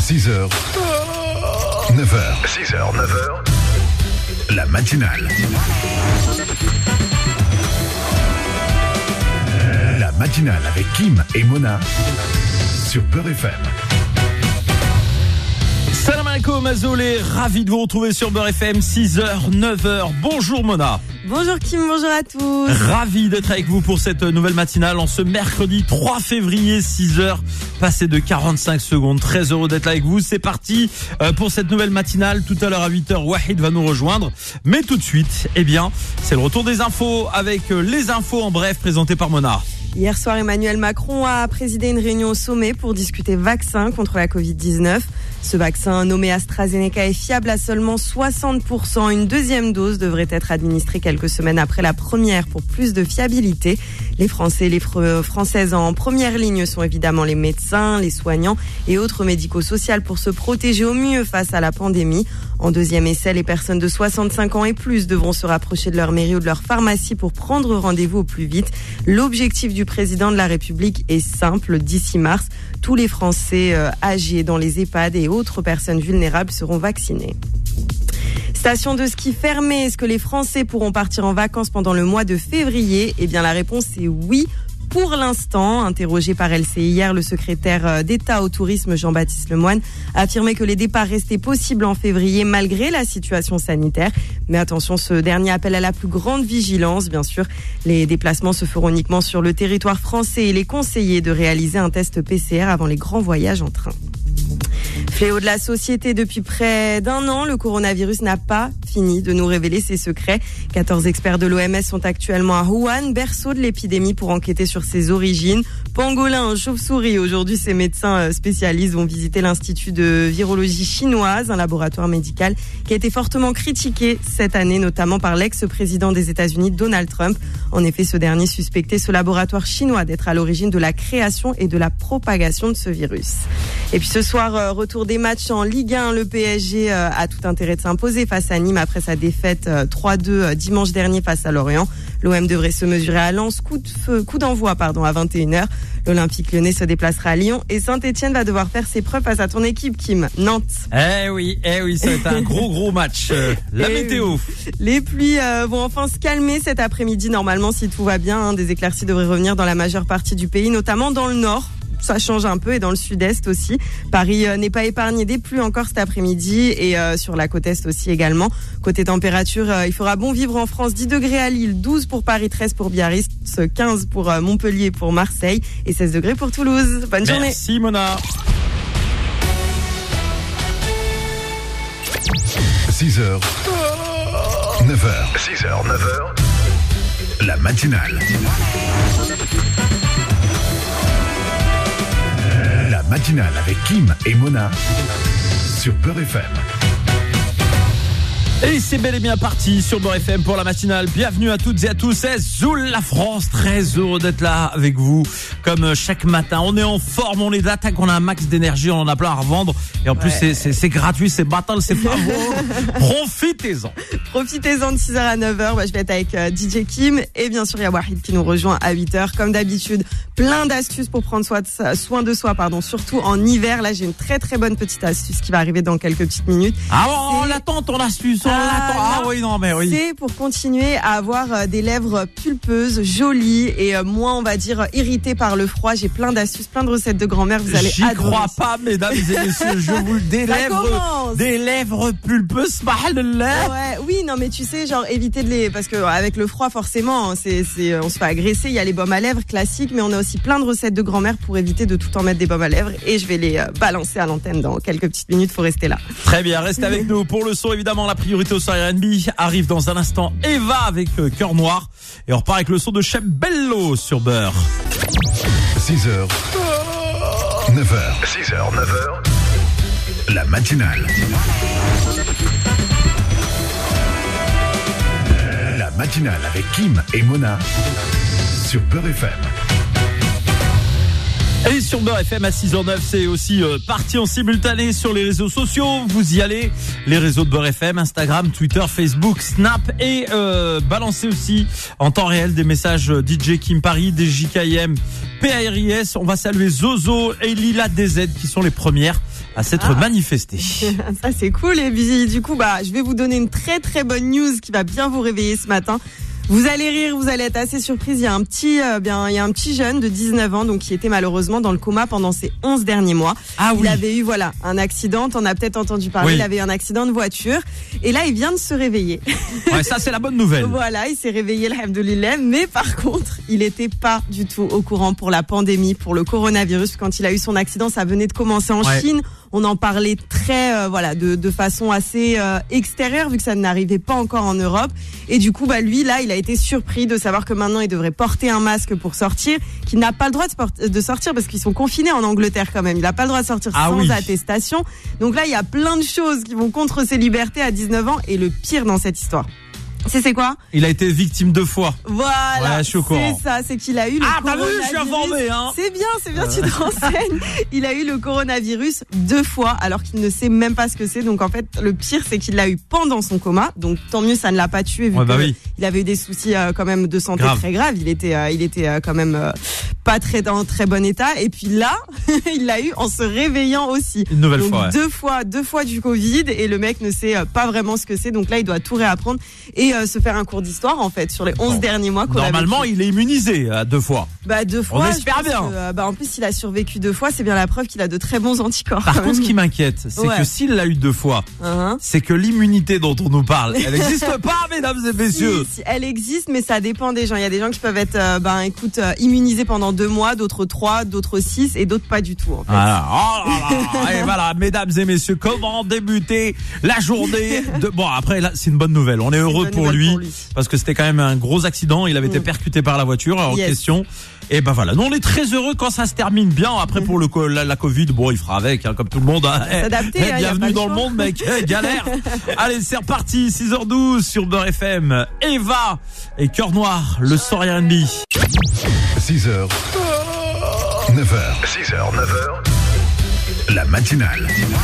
6h, 9h. 6h, 9h. La matinale. La matinale avec Kim et Mona sur Beurre FM. Salam alaikum Azoulé, ravi de vous retrouver sur Beurre FM, 6h, 9h. Bonjour Mona. Bonjour Kim, bonjour à tous. Ravi d'être avec vous pour cette nouvelle matinale en ce mercredi 3 février, 6h, passé de 45 secondes. Très heureux d'être là avec vous. C'est parti pour cette nouvelle matinale. Tout à l'heure à 8h, Wahid va nous rejoindre. Mais tout de suite, c'est le retour des infos avec les infos en bref présentées par Mona. Hier soir, Emmanuel Macron a présidé une réunion au sommet pour discuter vaccin contre la Covid-19. Ce vaccin nommé AstraZeneca est fiable à seulement 60%. Une deuxième dose devrait être administrée quelques semaines après la première pour plus de fiabilité. Les Français et les Françaises en première ligne sont évidemment les médecins, les soignants et autres médico-sociaux pour se protéger au mieux face à la pandémie. En deuxième essai, les personnes de 65 ans et plus devront se rapprocher de leur mairie ou de leur pharmacie pour prendre rendez-vous au plus vite. L'objectif du président de la République est simple. D'ici mars, tous les Français âgés dans les EHPAD et autres personnes vulnérables seront vaccinés. Station de ski fermée, est-ce que les Français pourront partir en vacances pendant le mois de février ? Eh bien, la réponse est oui. Pour l'instant, interrogé par LCI hier, le secrétaire d'État au tourisme Jean-Baptiste Lemoyne a affirmé que les départs restaient possibles en février malgré la situation sanitaire. Mais attention, ce dernier appelle à la plus grande vigilance. Bien sûr, les déplacements se feront uniquement sur le territoire français et il est conseillé de réaliser un test PCR avant les grands voyages en train. Fléau de la société depuis près d'un an, le coronavirus n'a pas fini de nous révéler ses secrets. 14 experts de l'OMS sont actuellement à Wuhan, berceau de l'épidémie, pour enquêter sur ses origines. Pangolin, chauve-souris. Aujourd'hui, ces médecins spécialistes vont visiter l'Institut de virologie chinoise, un laboratoire médical qui a été fortement critiqué cette année, notamment par l'ex-président des États-Unis, Donald Trump. En effet, ce dernier suspectait ce laboratoire chinois d'être à l'origine de la création et de la propagation de ce virus. Et puis ce soir, retour des matchs en Ligue 1. Le PSG a tout intérêt de s'imposer face à Nîmes après sa défaite 3-2 dimanche dernier face à Lorient. L'OM devrait se mesurer à Lens, coup d'envoi à 21h. L'Olympique Lyonnais se déplacera à Lyon et Saint-Etienne va devoir faire ses preuves face à ton équipe, Kim, Nantes. Eh oui, ça va être un gros match. Météo. Les pluies vont enfin se calmer cet après-midi. Normalement, si tout va bien, des éclaircies devraient revenir dans la majeure partie du pays, notamment dans le nord. Ça change un peu et dans le sud-est aussi. Paris n'est pas épargné des pluies encore cet après-midi et sur la côte est aussi également. Côté température, il fera bon vivre en France. 10 degrés à Lille, 12 pour Paris, 13 pour Biarritz, 15 pour Montpellier, pour Marseille et 16 degrés pour Toulouse. Bonne journée. Merci Mona. 6h, 9h. 6h, 9h. La matinale. La matinale avec Kim et Mona sur Beurre FM. Et c'est bel et bien parti sur Beurre FM pour la matinale. Bienvenue à toutes et à tous. C'est Zoul la France. Très heureux d'être là avec vous. Comme chaque matin, on est en forme, on est d'attaque, on a un max d'énergie, on en a plein à revendre. Et en plus, c'est gratuit, c'est battle, c'est pas beau. Profitez-en. Profitez-en de 6h à 9h. Je vais être avec DJ Kim. Et bien sûr, il y a Wahid qui nous rejoint à 8h. Comme d'habitude, plein d'astuces pour prendre soin de soi, surtout en hiver. Là, j'ai une très très bonne petite astuce qui va arriver dans quelques petites minutes. Ah, on l'attend ton astuce. C'est pour continuer à avoir des lèvres pulpeuses, jolies et moins, on va dire, irritées par le froid. J'ai plein d'astuces, plein de recettes de grand-mère. Vous allez adorer. J'y crois pas, mesdames et messieurs. Je vous des lèvres pulpeuses. Oui, non, mais tu sais, éviter parce que avec le froid, forcément, on se fait agresser. Il y a les baumes à lèvres classiques, mais on a aussi plein de recettes de grand-mère pour éviter de tout en mettre des baumes à lèvres. Et je vais les balancer à l'antenne dans quelques petites minutes. Faut rester là. Très bien, restez avec nous pour le son. Évidemment, la priorité au soir R&B arrive dans un instant. Eva avec Cœur Noir. Et on repart avec le son de Chef Bello sur Beurre. 6h, 9h. 6h, 9h. La matinale. La matinale avec Kim et Mona sur Beurre FM. Et sur Beurre FM à 6h09, c'est aussi parti en simultané sur les réseaux sociaux. Vous y allez, les réseaux de Beurre FM, Instagram, Twitter, Facebook, Snap et balancez aussi en temps réel des messages DJ Kim Paris, DJKM, PARIS. On va saluer Zozo et Lila DZ qui sont les premières à s'être manifesté. Ça c'est cool. Et puis du coup, je vais vous donner une très très bonne news qui va bien vous réveiller ce matin. Vous allez rire, vous allez être assez surprise. Il y a un petit jeune de 19 ans donc qui était malheureusement dans le coma pendant ces 11 derniers mois. Ah oui. Il avait eu un accident, t'en as peut-être entendu parler, Oui. Il avait eu un accident de voiture et là il vient de se réveiller. Ouais, ça c'est la bonne nouvelle. Voilà, il s'est réveillé, alhamdoulilah, mais par contre, il était pas du tout au courant pour la pandémie, pour le coronavirus. Quand il a eu son accident, ça venait de commencer en Chine. On en parlait très, de façon assez extérieure, vu que ça n'arrivait pas encore en Europe. Et du coup, lui, là, il a été surpris de savoir que maintenant, il devrait porter un masque pour sortir, qu'il n'a pas le droit de sortir parce qu'ils sont confinés en Angleterre quand même. Il n'a pas le droit de sortir sans attestation. Donc là, il y a plein de choses qui vont contre ses libertés à 19 ans. Et le pire dans cette histoire, c'est quoi? Il a été victime 2 fois. Voilà, je suis au courant. c'est ça, c'est qu'il a eu le coronavirus. T'as vu, je suis informé, hein. C'est bien, tu te renseignes. Il a eu le coronavirus 2 fois alors qu'il ne sait même pas ce que c'est. Donc en fait, le pire, c'est qu'il l'a eu pendant son coma. Donc tant mieux, ça ne l'a pas tué vu il avait eu des soucis quand même de santé très graves. Il était quand même pas dans très bon état. Et puis là, il l'a eu en se réveillant aussi. Une nouvelle donc, fois. deux fois du Covid et le mec ne sait pas vraiment ce que c'est. Donc là, il doit tout réapprendre et se faire un cours d'histoire en fait sur les 11 derniers mois qu'on Normalement, il est immunisé à 2 fois. 2 fois. On espère bien. En plus, il a survécu 2 fois, c'est bien la preuve qu'il a de très bons anticorps. Par contre, ce qui m'inquiète, c'est que s'il l'a eu 2 fois, c'est que l'immunité dont on nous parle, elle n'existe pas, mesdames et messieurs. Si, elle existe, mais ça dépend des gens. Il y a des gens qui peuvent être, immunisés pendant 2 mois, d'autres 3, d'autres 6 et d'autres pas du tout. En fait. Et voilà, mesdames et messieurs, comment débuter la journée Bon, après, là, c'est une bonne nouvelle. On est heureux pour lui parce que c'était quand même un gros accident. Il avait été percuté par la voiture en question. Et voilà, nous on est très heureux quand ça se termine bien. Après pour la Covid, il fera avec, comme tout le monde. S'adapter, bienvenue dans le monde, mec. galère. Allez, c'est reparti. 6h12 sur Beurre FM. Eva et Cœur Noir, le Soir R&B. 6h, 9h. 6h, 9h. La matinale.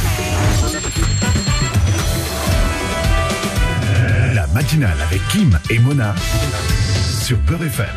La matinale avec Kim et Mona sur Beurre FM.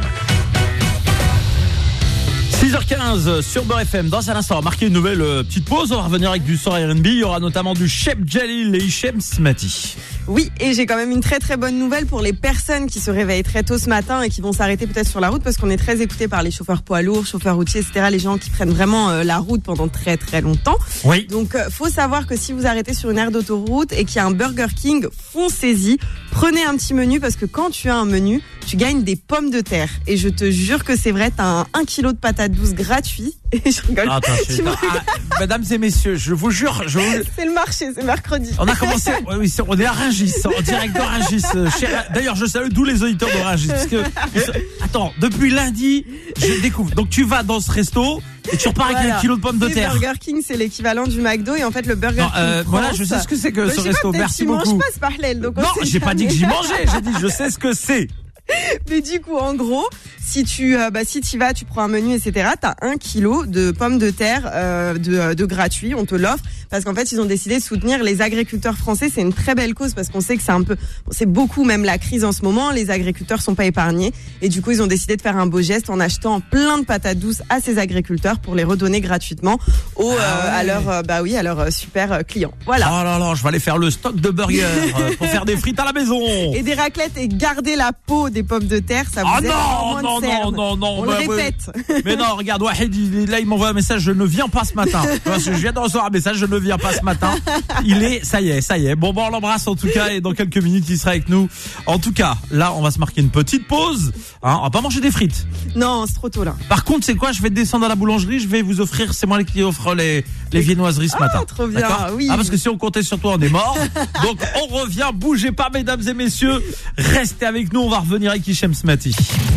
6h15 sur Beurre FM. Dans un instant, on va marquer une nouvelle petite pause. On va revenir avec du Soir R&B. Il y aura notamment du Cheb Jalil et Hichem Smati. Oui, et j'ai quand même une très très bonne nouvelle pour les personnes qui se réveillent très tôt ce matin et qui vont s'arrêter peut-être sur la route parce qu'on est très écoutés par les chauffeurs poids lourds, chauffeurs routiers, etc. Les gens qui prennent vraiment la route pendant très très longtemps. Oui. Donc, faut savoir que si vous arrêtez sur une aire d'autoroute et qu'il y a un Burger King, foncez-y. Prenez un petit menu parce que quand tu as un menu, tu gagnes des pommes de terre. Et je te jure que c'est vrai, t'as 1 kilo de patates douces gratuit. Et je rigole. Mesdames et messieurs, je vous jure, c'est le marché, c'est mercredi. On a commencé, on est à Rungis, en direct de Rungis. D'ailleurs, je salue tous les auditeurs de Rungis. Parce que, attends, depuis lundi, je découvre. Donc tu vas dans ce resto et tu repars avec 1 kilo de pommes de terre. Burger King, c'est l'équivalent du McDo et en fait le Burger King. Voilà, je sais ce que c'est que ce resto. Merci beaucoup. Je mange pas ce parallèle. Donc non, j'ai pas dit que j'y mangeais. J'ai dit je sais ce que c'est. Mais du coup, en gros, si tu vas, tu prends un menu, etc., t'as 1 kilo de pommes de terre de gratuit, on te l'offre, parce qu'en fait, ils ont décidé de soutenir les agriculteurs français. C'est une très belle cause parce qu'on sait que c'est beaucoup même la crise en ce moment. Les agriculteurs sont pas épargnés et du coup, ils ont décidé de faire un beau geste en achetant plein de patates douces à ces agriculteurs pour les redonner gratuitement à leurs super clients. Voilà. Oh là là, je vais aller faire le stock de burgers pour faire des frites à la maison. Et des raclettes et garder la peau des pommes de terre, ça vous aide à moins de cerne. Non, on le répète. Mais non, regarde, Wahid, il m'envoie un message, je ne viens pas ce matin. Parce que je viens de recevoir un message, je ne viens pas ce matin. Ça y est. Bon, on l'embrasse en tout cas et dans quelques minutes, il sera avec nous. En tout cas, là, on va se marquer une petite pause. On va pas manger des frites. Non, c'est trop tôt là. Par contre, c'est quoi? Je vais descendre à la boulangerie, je vais vous offrir, c'est moi qui offre les viennoiseries ce matin. Trop bien, oui. Parce que si on comptait sur toi, on est mort. Donc, on revient, bougez pas, mesdames et messieurs. Restez avec nous, on va revenir avec Hichem Smati.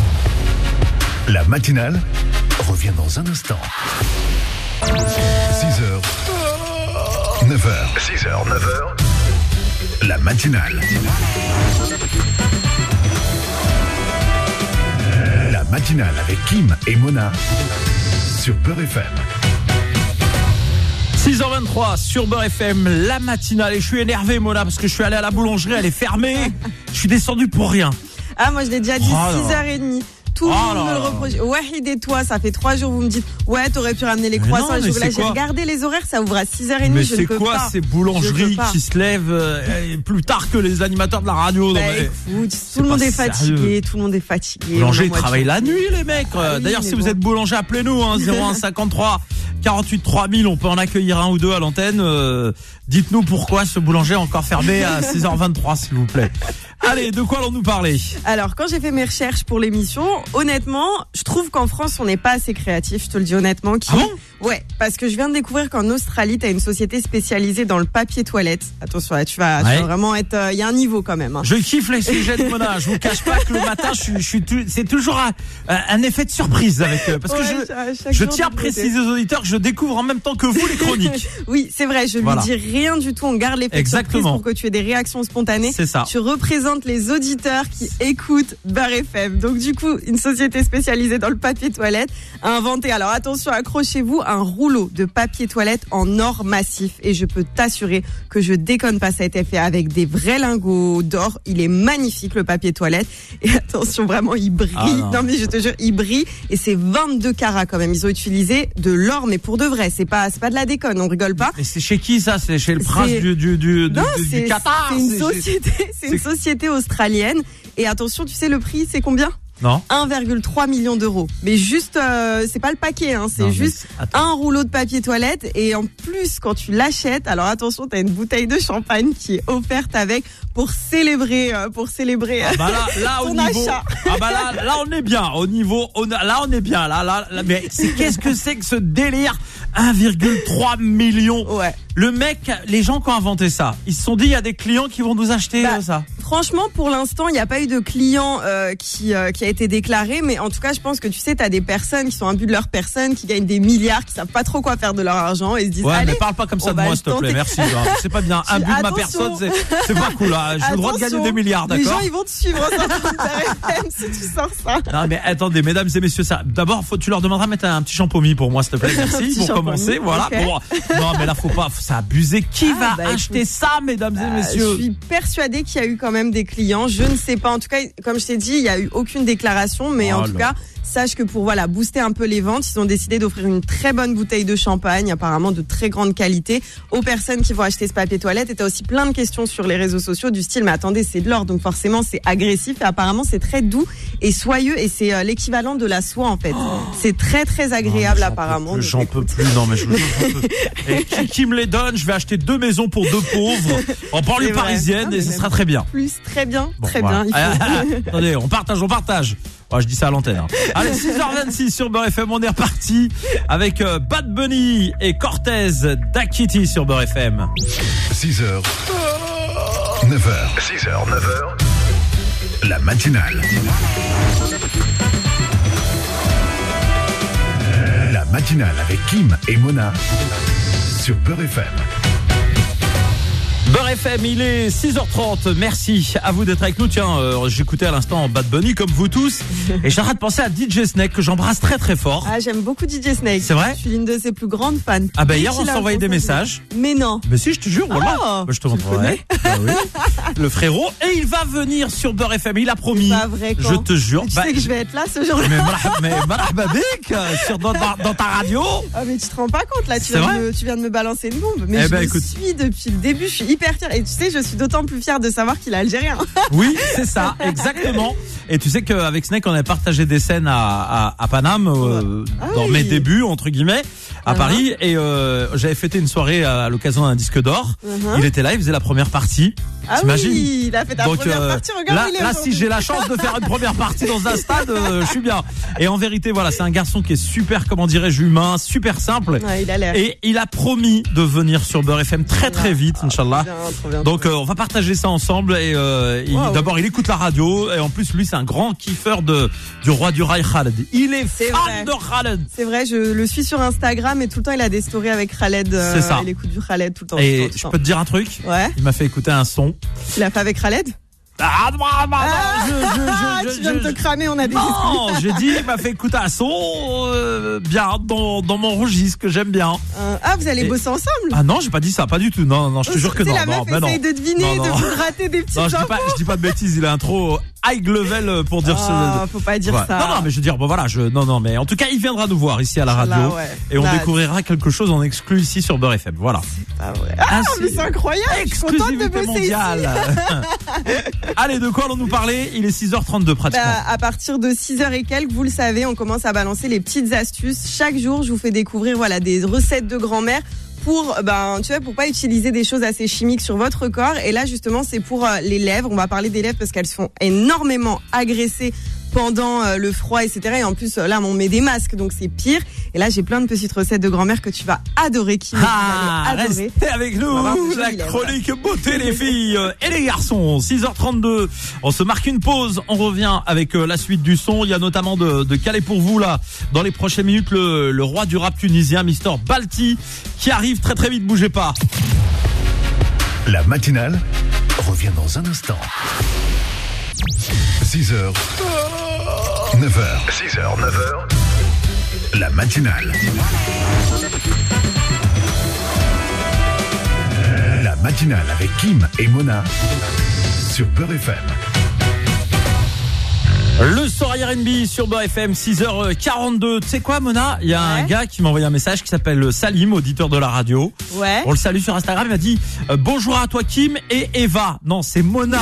La matinale revient dans un instant. 6h, 9h. 6h, 9h. La matinale. La matinale avec Kim et Mona sur Beurre FM. 6h23 sur Beurre FM, la matinale. Et je suis énervé, Mona, parce que je suis allé à la boulangerie, elle est fermée. Je suis descendu pour rien. Ah, moi je l'ai déjà dit, 6h30. Tout le monde me le reproche. Wahid et toi, ça fait 3 jours, vous me dites, ouais, t'aurais pu ramener les croissants. Non, là, j'ai regardé les horaires, ça ouvre à 6h30. Mais je ne peux pas. c'est quoi ces boulangeries qui se lèvent plus tard que les animateurs de la radio? Écoute, tout le monde est fatigué, tout le monde est fatigué. Boulanger, ils travaillent la nuit, les mecs. D'ailleurs, si vous êtes boulanger, appelez-nous, 01 53 48 3000. On peut en accueillir un ou deux à l'antenne. Dites-nous pourquoi ce boulanger est encore fermé à 6h23, s'il vous plaît. Allez, de quoi allons-nous parler? Alors, quand j'ai fait mes recherches pour l'émission, honnêtement, je trouve qu'en France, on n'est pas assez créatif, je te le dis honnêtement. Ah bon? Ouais, parce que je viens de découvrir qu'en Australie, t'as une société spécialisée dans le papier toilette. Attention, là, tu vas vraiment être... Il y a un niveau quand même. Je kiffe les sujets de Mona. Je vous cache pas que le matin, c'est toujours un effet de surprise avec eux. Parce que je tiens à préciser aux auditeurs que je découvre en même temps que vous les chroniques. Oui, c'est vrai, je lui dis rien du tout. On garde l'effet de surprise pour que tu aies des réactions spontanées. C'est ça. Tu représentes les auditeurs qui écoutent Beurre FM. Donc du coup, une société spécialisée dans le papier toilette a inventé, alors attention, accrochez-vous, un rouleau de papier toilette en or massif. Et je peux t'assurer que je déconne pas, ça a été fait avec des vrais lingots d'or. Il est magnifique, le papier toilette. Et attention, vraiment, il brille. Non mais je te jure, il brille. Et c'est 22 carats quand même. Ils ont utilisé de l'or, mais pour de vrai. C'est pas de la déconne, on rigole pas. Et c'est chez qui ça? C'est chez le prince du Qatar? C'est une société australienne. Et attention, tu sais le prix, c'est combien? Non. 1,3 million d'euros. Mais juste, c'est pas le paquet, c'est juste un rouleau de papier toilette. Et en plus, quand tu l'achètes, alors attention, t'as une bouteille de champagne qui est offerte avec pour célébrer là ton au niveau, achat. Là on est bien. Au niveau, là on est bien. Là, mais qu'est-ce que c'est que ce délire? 1,3 million. Ouais. Le mec, les gens qui ont inventé ça, ils se sont dit il y a des clients qui vont nous acheter ça. Franchement, pour l'instant, il n'y a pas eu de client qui a été déclaré, mais en tout cas, je pense que tu sais, t'as des personnes qui sont imbus de leur personne, qui gagnent des milliards, qui savent pas trop quoi faire de leur argent et se disent allez, mais parle pas comme ça de moi, s'il te plaît, merci. C'est pas bien. Un but de ma personne, c'est pas cool. J'ai le droit de gagner des milliards, d'accord? Les gens, ils vont te suivre FM si tu sors ça. Non, mais attendez, mesdames et messieurs, ça. D'abord, tu leur demanderas de mettre un petit shampoing pour moi, s'il te plaît, merci, pour commencer. Voilà. Okay. Non, mais là, faut pas, c'est abusé. Qui va acheter ça, mesdames et messieurs? Je suis persuadée qu'il y a eu quand même des clients. Je ne sais pas. En tout cas, comme je t'ai dit, il y a eu aucune déclaration, mais en tout cas, sache que pour booster un peu les ventes, ils ont décidé d'offrir une très bonne bouteille de champagne, apparemment de très grande qualité, aux personnes qui vont acheter ce papier toilette. Et t'as aussi plein de questions sur les réseaux sociaux du style, mais attendez, c'est de l'or, donc forcément c'est agressif. Et apparemment c'est très doux et soyeux, et c'est l'équivalent de la soie en fait. C'est très très agréable apparemment. J'en peux plus. Non mais et qui me les donne? Je vais acheter 2 maisons pour 2 pauvres en banlieue parisienne et ce sera très bien. Très bien. Attendez, on partage. Je dis ça à l'antenne. Allez, 6h26 sur Beurre FM, on est reparti avec Bad Bunny et Cortez Dakiti sur Beurre FM. 6h, 9h. 6h, 9h. La matinale. La matinale avec Kim et Mona sur Beurre FM. Beurre FM, il est 6h30. Merci à vous d'être avec nous. Tiens, j'écoutais à l'instant Bad Bunny comme vous tous et j'arrête de penser à DJ Snake que j'embrasse très très fort. Ah, j'aime beaucoup DJ Snake. C'est vrai? Je suis l'une de ses plus grandes fans. Ah bah hier on s'est envoyé des messages. Mais non. Mais si, je te jure, voilà. Oh, je te montrerai. Oui. Le frérot, et il va venir sur Beurre FM. Il a promis. C'est pas vrai, je te jure. Tu sais que je vais être là ce jour-là. Mais marhaba bik sur dans ta radio. Ah mais tu te rends pas compte là, tu viens de me balancer une bombe. Mais suis depuis le début, je suis hyper fière. Et tu sais, je suis d'autant plus fière de savoir qu'il est algérien. Oui, c'est ça, exactement. Et tu sais qu'avec Snake, on a partagé des scènes à Paname dans mes débuts entre guillemets à Paris, et j'avais fêté une soirée à l'occasion d'un disque d'or. Il était là, il faisait la première partie. T'imagines? Oui, il a fait ta première partie. Regarde, là si j'ai la chance de faire une première partie dans un stade, je suis bien. Et en vérité, voilà, c'est un garçon qui est super, comment dirais-je, humain, super simple. Ouais, il a l'air. Et il a promis de venir sur Beurre FM très vite, Inch'Allah. Trop bien. Donc on va partager ça ensemble. Et d'abord, il écoute la radio, et en plus, lui, c'est un grand kiffeur du roi du rail, Khaled. Il est fan de Khaled. C'est vrai, je le suis sur Instagram et tout le temps il a des stories avec Khaled. C'est ça. Il écoute du Khaled tout le temps. Et je peux te dire un truc? Ouais. Il m'a fait écouter un son. Tu l'as fait avec Khaled? Tu viens de te cramer, on a des Non, j'ai dit, il m'a fait écouter un son bien dans mon registre que j'aime bien. Vous allez bosser ensemble? Ah non, j'ai pas dit ça, pas du tout. Non, je te jure que non. La meuf essaye de deviner, de vous gratter des petites infos. Je dis pas de bêtises, il a un trop high level pour dire faut pas dire ça. Non, mais je veux dire, bon voilà, non, mais en tout cas, il viendra nous voir ici à la radio. Là, ouais. Et on découvrira quelque chose en exclu ici sur Beurre FM. Voilà. C'est pas vrai. Mais c'est incroyable. Exclusivité mondiale. Allez, de quoi allons-nous parler? Il est 6h32 pratiquement. À partir de 6h et quelques, vous le savez, on commence à balancer les petites astuces. Chaque jour, je vous fais découvrir des recettes de grand-mère pour pour pas utiliser des choses assez chimiques sur votre corps. Et là justement, c'est pour les lèvres. On va parler des lèvres parce qu'elles se font énormément agresser pendant le froid, etc. Et en plus, là, on met des masques, donc c'est pire. Et là, j'ai plein de petites recettes de grand-mère que tu vas adorer, Kim. Restez avec nous. La chronique beauté, les filles et les garçons. 6h32. On se marque une pause. On revient avec la suite du son. Il y a notamment de caler pour vous, là, dans les prochaines minutes, le roi du rap tunisien, Mister Balti, qui arrive très très vite. Bougez pas. La matinale revient dans un instant. 6h, 9h. 6h, 9h. La matinale. La matinale avec Kim et Mona sur Beurre FM. Le soirée R&B sur Beurre FM, 6h42. Tu sais quoi, Mona? Il y a un gars qui m'a envoyé un message qui s'appelle Salim, auditeur de la radio. Ouais. On le salue sur Instagram. Il m'a dit bonjour à toi, Kim et Eva. Non, c'est Mona.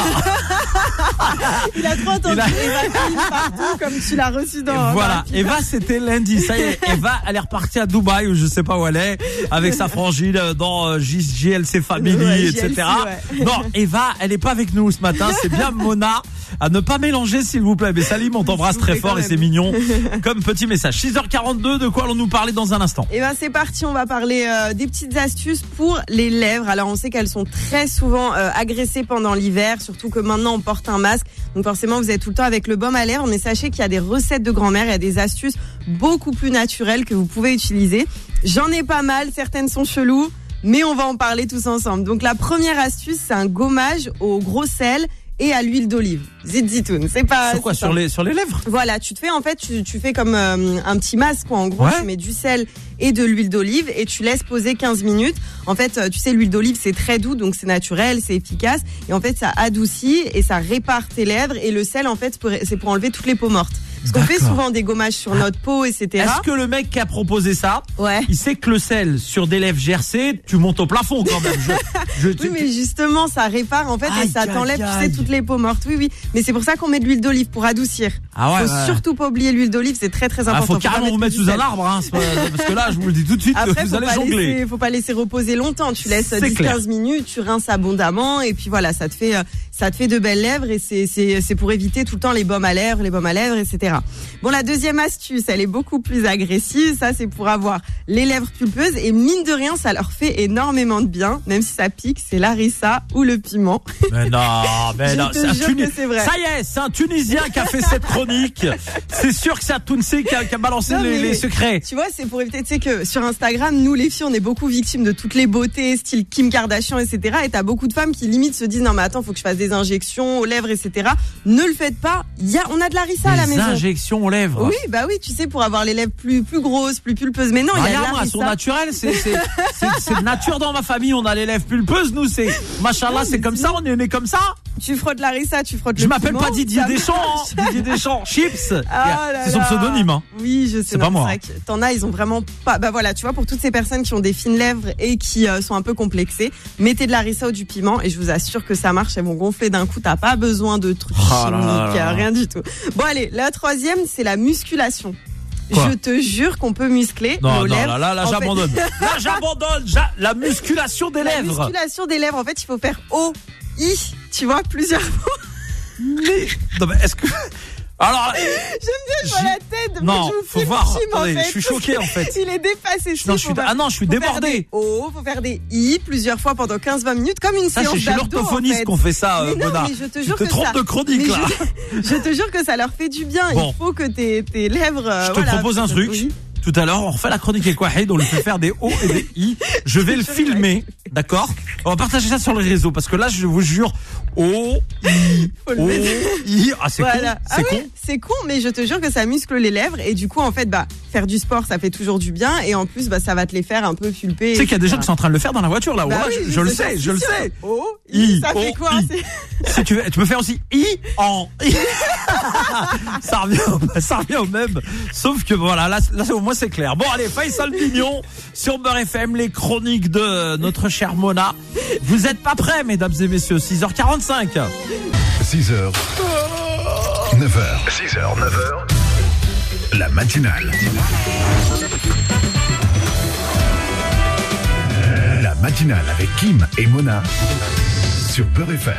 Il a trop entendu Eva Kim partout, comme tu l'as reçu dans. Voilà. Eva, c'était lundi. Ça y est, Eva, elle est repartie à Dubaï ou je sais pas où elle est, avec sa frangine dans JLC Family, etc. Ouais. Non, Eva, elle est pas avec nous ce matin. C'est bien Mona. À ne pas mélanger, s'il vous plaît. Mais Salim, on t'embrasse très fort et c'est mignon comme petit message. 6h42, de quoi allons-nous parler dans un instant? Eh ben, c'est parti. On va parler des petites astuces pour les lèvres. Alors, on sait qu'elles sont très souvent agressées pendant l'hiver, surtout que maintenant on porte un masque. Donc forcément, vous êtes tout le temps avec le baume à lèvres. Mais sachez qu'il y a des recettes de grand-mère, il y a des astuces beaucoup plus naturelles que vous pouvez utiliser. J'en ai pas mal. Certaines sont cheloues, mais on va en parler tous ensemble. Donc, la première astuce, c'est un gommage au gros sel et à l'huile d'olive. Zitoun. C'est pas. Sur quoi? Sur les lèvres? Voilà, tu te fais en fait, tu fais comme un petit masque quoi. En gros, tu mets du sel et de l'huile d'olive et tu laisses poser 15 minutes. En fait, tu sais, l'huile d'olive c'est très doux, donc c'est naturel, c'est efficace et en fait ça adoucit et ça répare tes lèvres. Et le sel en fait c'est pour enlever toutes les peaux mortes. Parce qu'on fait souvent des gommages sur notre peau, etc. Est-ce que le mec qui a proposé ça, il sait que le sel sur des lèvres gercées, tu montes au plafond quand même. Oui, mais justement, ça répare en fait et ça t'enlève, tu sais, toutes les peaux mortes. Oui. Mais c'est pour ça qu'on met de l'huile d'olive pour adoucir. Faut surtout pas oublier l'huile d'olive, c'est très très important. Faut carrément vous mettre sous un arbre, hein, parce que là, je vous le dis tout de suite, après, vous allez jongler. Faut pas laisser reposer longtemps. Tu laisses 10-15 minutes, tu rinces abondamment et puis voilà, ça te fait de belles lèvres et c'est pour éviter tout le temps les baumes à lèvres, etc. Bon, la deuxième astuce, elle est beaucoup plus agressive. Ça, c'est pour avoir les lèvres pulpeuses et mine de rien, ça leur fait énormément de bien, même si ça pique. C'est l'harissa ou le piment. Mais non, c'est vrai. Ça y est, c'est un Tunisien qui a fait cette chronique. C'est sûr que c'est un Tounsé qui a balancé les secrets. Tu vois, c'est pour éviter, tu sais que sur Instagram, nous les filles, on est beaucoup victimes de toutes les beautés, style Kim Kardashian, etc. Et t'as beaucoup de femmes qui limite se disent non mais attends, faut que je fasse des injections aux lèvres, etc. Ne le faites pas. On a de l'harissa à la maison. Des injections aux lèvres. Oui, tu sais, pour avoir les lèvres plus grosses, plus pulpeuses. Mais non, il y a de l'harissa. Elles sont naturelles. C'est de nature dans ma famille. On a les lèvres pulpeuses. Nous, c'est machallah, c'est comme ça. On est né comme ça. Tu frottes l'harissa, tu frottes le piment. Je m'appelle pas Didier Deschamps. Didier Deschamps. Chips. C'est son pseudonyme. Hein. Oui, je sais. C'est pas moi. C'est vrai que t'en as, ils ont vraiment pas. Bah voilà, tu vois, pour toutes ces personnes qui ont des fines lèvres et qui sont un peu complexées, mettez de l'harissa ou du piment et je vous assure que ça marche. Elles vont gonfler d'un coup. T'as pas besoin de trucs chimiques, rien du tout. Bon allez, la troisième, c'est la musculation. Quoi? Je te jure qu'on peut muscler nos lèvres. Là, j'abandonne. Là, j'abandonne. La musculation des lèvres. La musculation des lèvres, en fait, il faut faire O-I, tu vois, plusieurs fois. Mais, non, mais est-ce que... Alors, j'aime bien la tête. Non, faut voir. Attendez, en fait. Je suis choqué en fait. Il est dépassé. Non, je suis débordé. Faut faire des I plusieurs fois pendant 15-20 minutes, comme une séance d'abdos. C'est chez l'orthophoniste qu'on fait ça, Mona. Mais je te jure que ça. De chronique là. Je te jure que ça leur fait du bien. Bon. Il faut que tes lèvres. Je te propose un truc. Oui. Tout à l'heure, on refait la chronique avec Wahid, on lui fait faire des O et des I. Je vais le filmer. D'accord. On va partager ça sur les réseaux parce que là, je vous jure, ah c'est voilà. con, c'est con. C'est con, mais je te jure que ça muscle les lèvres et du coup, en fait, faire du sport, ça fait toujours du bien et en plus, ça va te les faire un peu pulper. Tu sais qu'il y a des gens qui sont en train de le faire dans la voiture là. Bah ouais, oui, je le sais. Ça fait quoi Si tu peux faire aussi ça revient au même. Sauf que voilà, là au moins c'est clair. Bon allez, Faisal Mignon sur Beurre FM, les chroniques de notre chère Mona. Vous êtes pas prêts, mesdames et messieurs, 6h45. 6h, 9h. 6h, 9h. La matinale. La matinale avec Kim et Mona sur Beurre FM.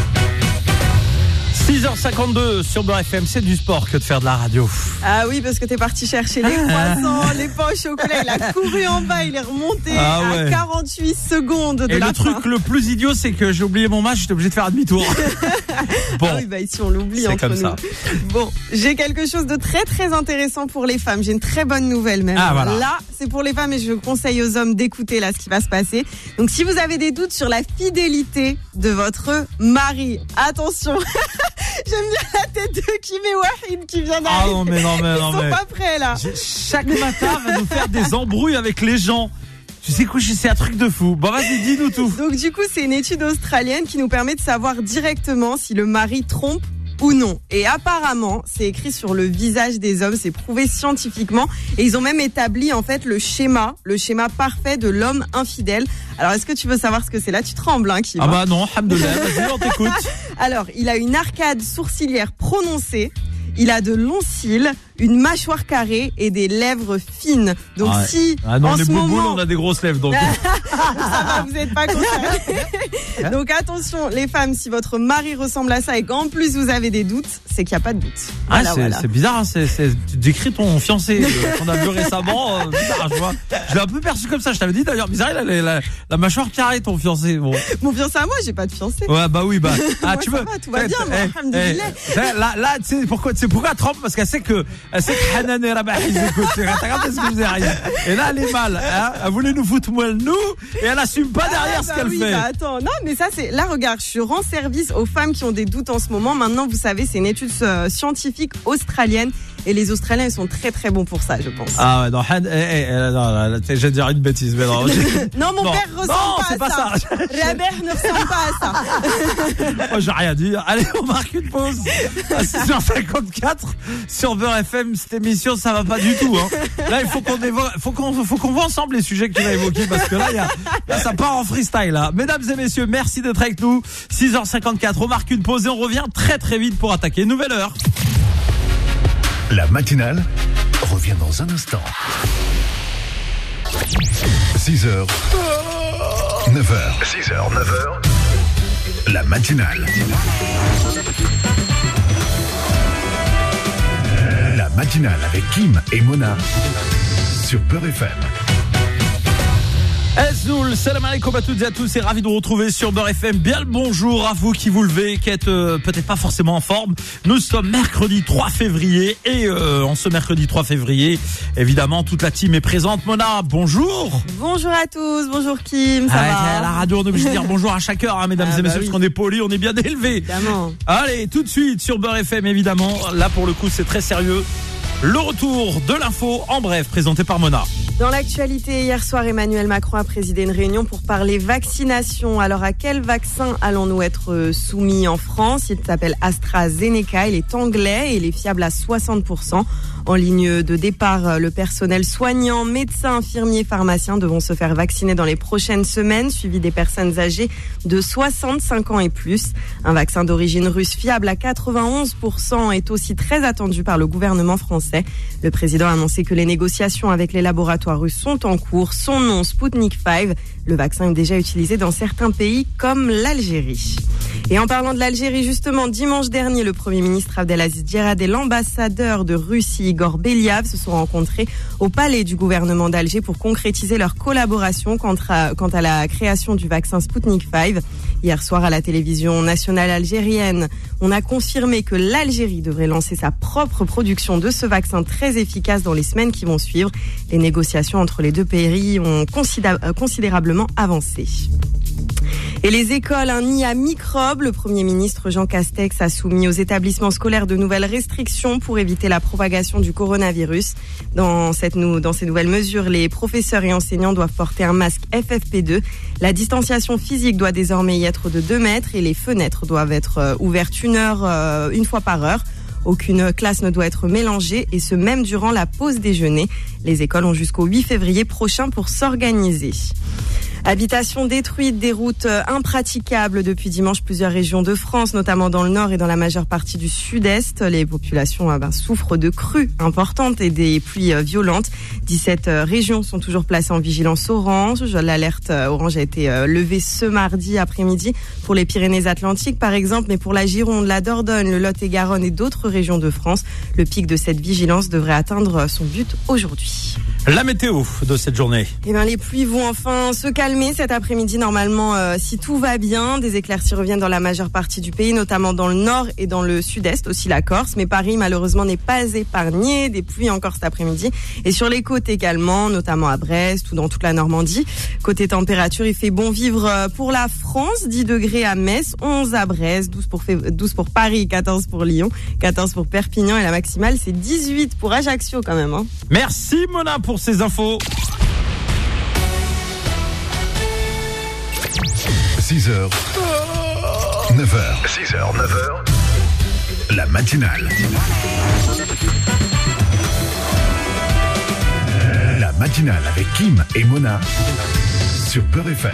6h52 sur Beurre FM, c'est du sport que de faire de la radio. Ah oui, parce que t'es parti chercher les croissants, les pains au chocolat, il a couru en bas, il est remonté à 48 secondes de et la fin. Et le truc le plus idiot, c'est que j'ai oublié mon match, j'étais obligé de faire un demi-tour. Bon. Ah oui, ici on l'oublie c'est entre comme nous. Ça. Bon, j'ai quelque chose de très très intéressant pour les femmes. J'ai une très bonne nouvelle même. Voilà. Là, c'est pour les femmes et je conseille aux hommes d'écouter là ce qui va se passer. Donc si vous avez des doutes sur la fidélité de votre mari, attention. J'aime bien la tête de Kim et Wahid qui vient d'arriver. Ah non mais Ils sont pas prêts là. Chaque matin va nous faire des embrouilles avec les gens. Tu sais quoi, c'est un truc de fou. Bon vas-y, dis-nous tout. Donc du coup, c'est une étude australienne qui nous permet de savoir directement si le mari trompe ou non. Et apparemment, c'est écrit sur le visage des hommes, c'est prouvé scientifiquement. Et ils ont même établi en fait le schéma parfait de l'homme infidèle. Alors, est-ce que tu veux savoir ce que c'est là? Tu trembles, hein, Kim? Ah bah non, alhamdoulilah, vas-y, on t'écoute. Alors, il a une arcade sourcilière prononcée. Il a de longs cils, une mâchoire carrée et des lèvres fines. Donc non, on est bouboules, on a des grosses lèvres. Donc ça va, vous n'êtes pas concernés. Donc attention, les femmes, si votre mari ressemble à ça et qu'en plus vous avez des doutes, c'est qu'il n'y a pas de doute. Voilà, c'est bizarre, hein, tu décris ton fiancé qu'on a vu récemment. Bizarre, je vois. Je l'ai un peu perçu comme ça. Je t'avais dit d'ailleurs, bizarre, il a la mâchoire carrée, ton fiancé. Bon. Mon fiancé à moi, j'ai pas de fiancé. Ouais, bah oui, bah. Ah, moi, tu veux. Tout va bien, moi, alhamdoulilah. Là, tu sais pourquoi elle trempe? Parce qu'elle sait que Hanan et Rabah, ils écoutent. Regardez ce que vous arrive. Et là, elle est mal, hein. Elle voulait nous foutre moins nous, et elle assume pas derrière ce qu'elle fait. Attends, non, mais ça, là, regarde, je rends service aux femmes qui ont des doutes en ce moment. Maintenant, vous savez, c'est une étude scientifique australienne. Et les Australiens, ils sont très très bons pour ça, je pense. Ah ouais, non, non, je vais dire une bêtise, mais non. Non, mon père ressemble pas à ça. Rabah ne ressemble pas à ça. Moi, j'ai rien dit. Allez, on marque une pause. À 6h54 sur Beurre FM, cette émission, ça va pas du tout, hein. Là, il faut qu'on voit ensemble les sujets que tu vas évoquer, parce que là, ça part en freestyle, là. Mesdames et messieurs, merci d'être avec nous. 6h54, on marque une pause et on revient très très vite pour attaquer une nouvelle heure. La matinale revient dans un instant. 6h, 9h. 6h, 9h. La matinale. La matinale avec Kim et Mona sur Beurre FM. Azoul, salam alaikum à toutes et à tous, et ravi de vous retrouver sur Beurre FM. Bien le bonjour à vous qui vous levez, qui êtes peut-être pas forcément en forme. Nous sommes mercredi 3 février et en ce mercredi 3 février, évidemment, toute la team est présente. Mona, bonjour. Bonjour à tous, bonjour Kim, ça va? À la radio, on est obligé de dire bonjour à chaque heure, hein, mesdames et messieurs, parce qu'on est polis, on est bien élevés. Évidemment. Allez, tout de suite sur Beurre FM, évidemment. Là, pour le coup, c'est très sérieux. Le retour de l'info en bref, présenté par Mona. Dans l'actualité, hier soir, Emmanuel Macron a présidé une réunion pour parler vaccination. Alors, à quel vaccin allons-nous être soumis en France? Il s'appelle AstraZeneca, il est anglais et il est fiable à 60%. En ligne de départ, le personnel soignant, médecins, infirmiers, pharmaciens devront se faire vacciner dans les prochaines semaines, suivi des personnes âgées de 65 ans et plus. Un vaccin d'origine russe fiable à 91% est aussi très attendu par le gouvernement français. Le président a annoncé que les négociations avec les laboratoires russes sont en cours. Son nom, Sputnik 5. Le vaccin est déjà utilisé dans certains pays comme l'Algérie. Et en parlant de l'Algérie, justement, dimanche dernier, le Premier ministre Abdelaziz Djerad et l'ambassadeur de Russie, Igor Beliav, se sont rencontrés au palais du gouvernement d'Alger pour concrétiser leur collaboration quant à la création du vaccin Sputnik V. Hier soir, à la télévision nationale algérienne, on a confirmé que l'Algérie devrait lancer sa propre production de ce vaccin très efficace dans les semaines qui vont suivre. Les négociations entre les deux pays ont considérablement avancé. Et les écoles, un nid à microbes. Le Premier ministre Jean Castex a soumis aux établissements scolaires de nouvelles restrictions pour éviter la propagation du coronavirus. Dans ces nouvelles mesures, les professeurs et enseignants doivent porter un masque FFP2. La distanciation physique doit désormais y être de 2 mètres et les fenêtres doivent être ouvertes une fois par heure. Aucune classe ne doit être mélangée et ce même durant la pause déjeuner. Les écoles ont jusqu'au 8 février prochain pour s'organiser. Habitations détruites, des routes impraticables depuis dimanche. Plusieurs régions de France, notamment dans le nord et dans la majeure partie du sud-est. Les populations souffrent de crues importantes et des pluies violentes. 17 régions sont toujours placées en vigilance orange. L'alerte orange a été levée ce mardi après-midi pour les Pyrénées-Atlantiques, par exemple, mais pour la Gironde, la Dordogne, le Lot-et-Garonne et d'autres régions de France. Le pic de cette vigilance devrait atteindre son but aujourd'hui. La météo de cette journée. Les pluies vont enfin se calmer cet après-midi. Normalement, si tout va bien, des éclaircies reviennent dans la majeure partie du pays, notamment dans le nord et dans le sud-est, aussi la Corse. Mais Paris, malheureusement, n'est pas épargné. Des pluies encore cet après-midi. Et sur les côtes également, notamment à Brest ou dans toute la Normandie. Côté température, il fait bon vivre pour la France. 10 degrés à Metz, 11 à Brest, 12 pour Paris, 14 pour Lyon, 14 pour Perpignan. Et la maximale, c'est 18 pour Ajaccio quand même. Merci Mona pour ces infos. 6h, 9h, 6h, 9h, la matinale. La matinale avec Kim et Mona sur Beurre FM.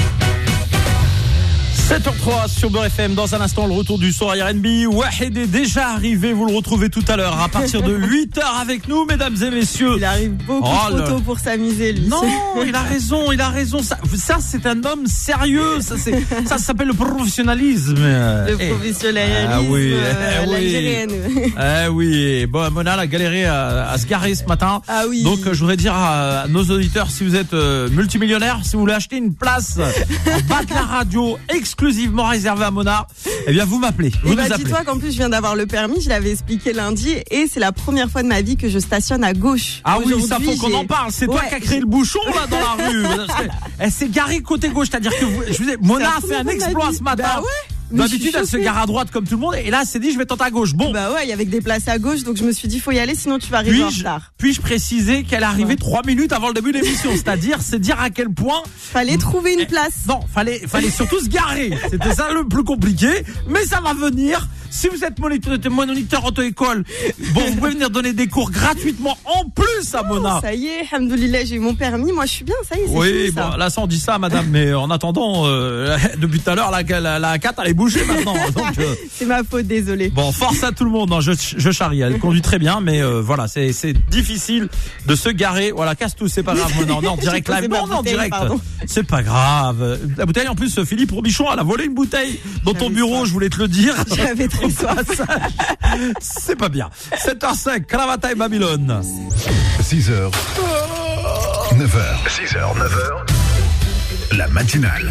7h03 sur Beurre FM. Dans un instant, le retour du son R&B. Wahed est déjà arrivé. Vous le retrouvez tout à l'heure à partir de 8h avec nous, mesdames et messieurs. Il arrive beaucoup trop tôt pour s'amuser, lui. Non, il a raison. Ça c'est un homme sérieux. Ça s'appelle le professionnalisme. Le professionnalisme l'algérienne. Oui. Bon, Mona a galéré à se garer ce matin. Ah oui. Donc, je voudrais dire à nos auditeurs, si vous êtes multimillionnaire, si vous voulez acheter une place en bas de la radio exclusivement réservé à Mona, eh bien vous m'appelez. Vous nous appelez. Dis-toi qu'en plus je viens d'avoir le permis, je l'avais expliqué lundi et c'est la première fois de ma vie que je stationne à gauche. Ah oui, ça faut qu'on en parle. C'est toi qui as créé le bouchon là dans la rue. Elle s'est garée côté gauche, c'est-à-dire que Mona a fait un exploit ce matin. Bah ouais. D'habitude, elle se gare à droite comme tout le monde. Et là, elle s'est dit, je vais tenter à gauche. Bon. Bah ouais, il y avait que des places à gauche. Donc, je me suis dit, faut y aller, sinon tu vas arriver en retard. Puis-je préciser qu'elle est arrivée 3 minutes avant le début de l'émission. C'est dire à quel point. Fallait trouver une place. Non, fallait surtout se garer. C'était ça le plus compliqué. Mais ça va venir. Si vous êtes moniteur auto-école, bon, vous pouvez venir donner des cours gratuitement en plus à Mona. Ça y est, alhamdoulilah, j'ai eu mon permis. Moi, je suis bien, ça y est, c'est fini, ça. Bon, là, ça, on dit ça, madame. Mais en attendant, depuis tout à l'heure, la 4, elle est bouchée maintenant. Donc, c'est ma faute, désolé. Bon, force à tout le monde. Hein, je charrie. Elle conduit très bien, mais voilà, c'est difficile de se garer. Voilà, casse tout, c'est pas grave. On est en direct live. Non, on est en direct. C'est pas grave. La bouteille, en plus, Philippe Robichon, elle a volé une bouteille dans ton bureau, je voulais te le dire. J'avais très soif. C'est pas bien. 7h05, Cravata et Babylone. 6h, 9h, 6h, 9h, la matinale.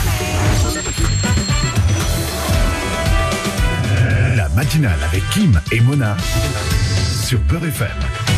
La matinale avec Kim et Mona sur Beurre FM.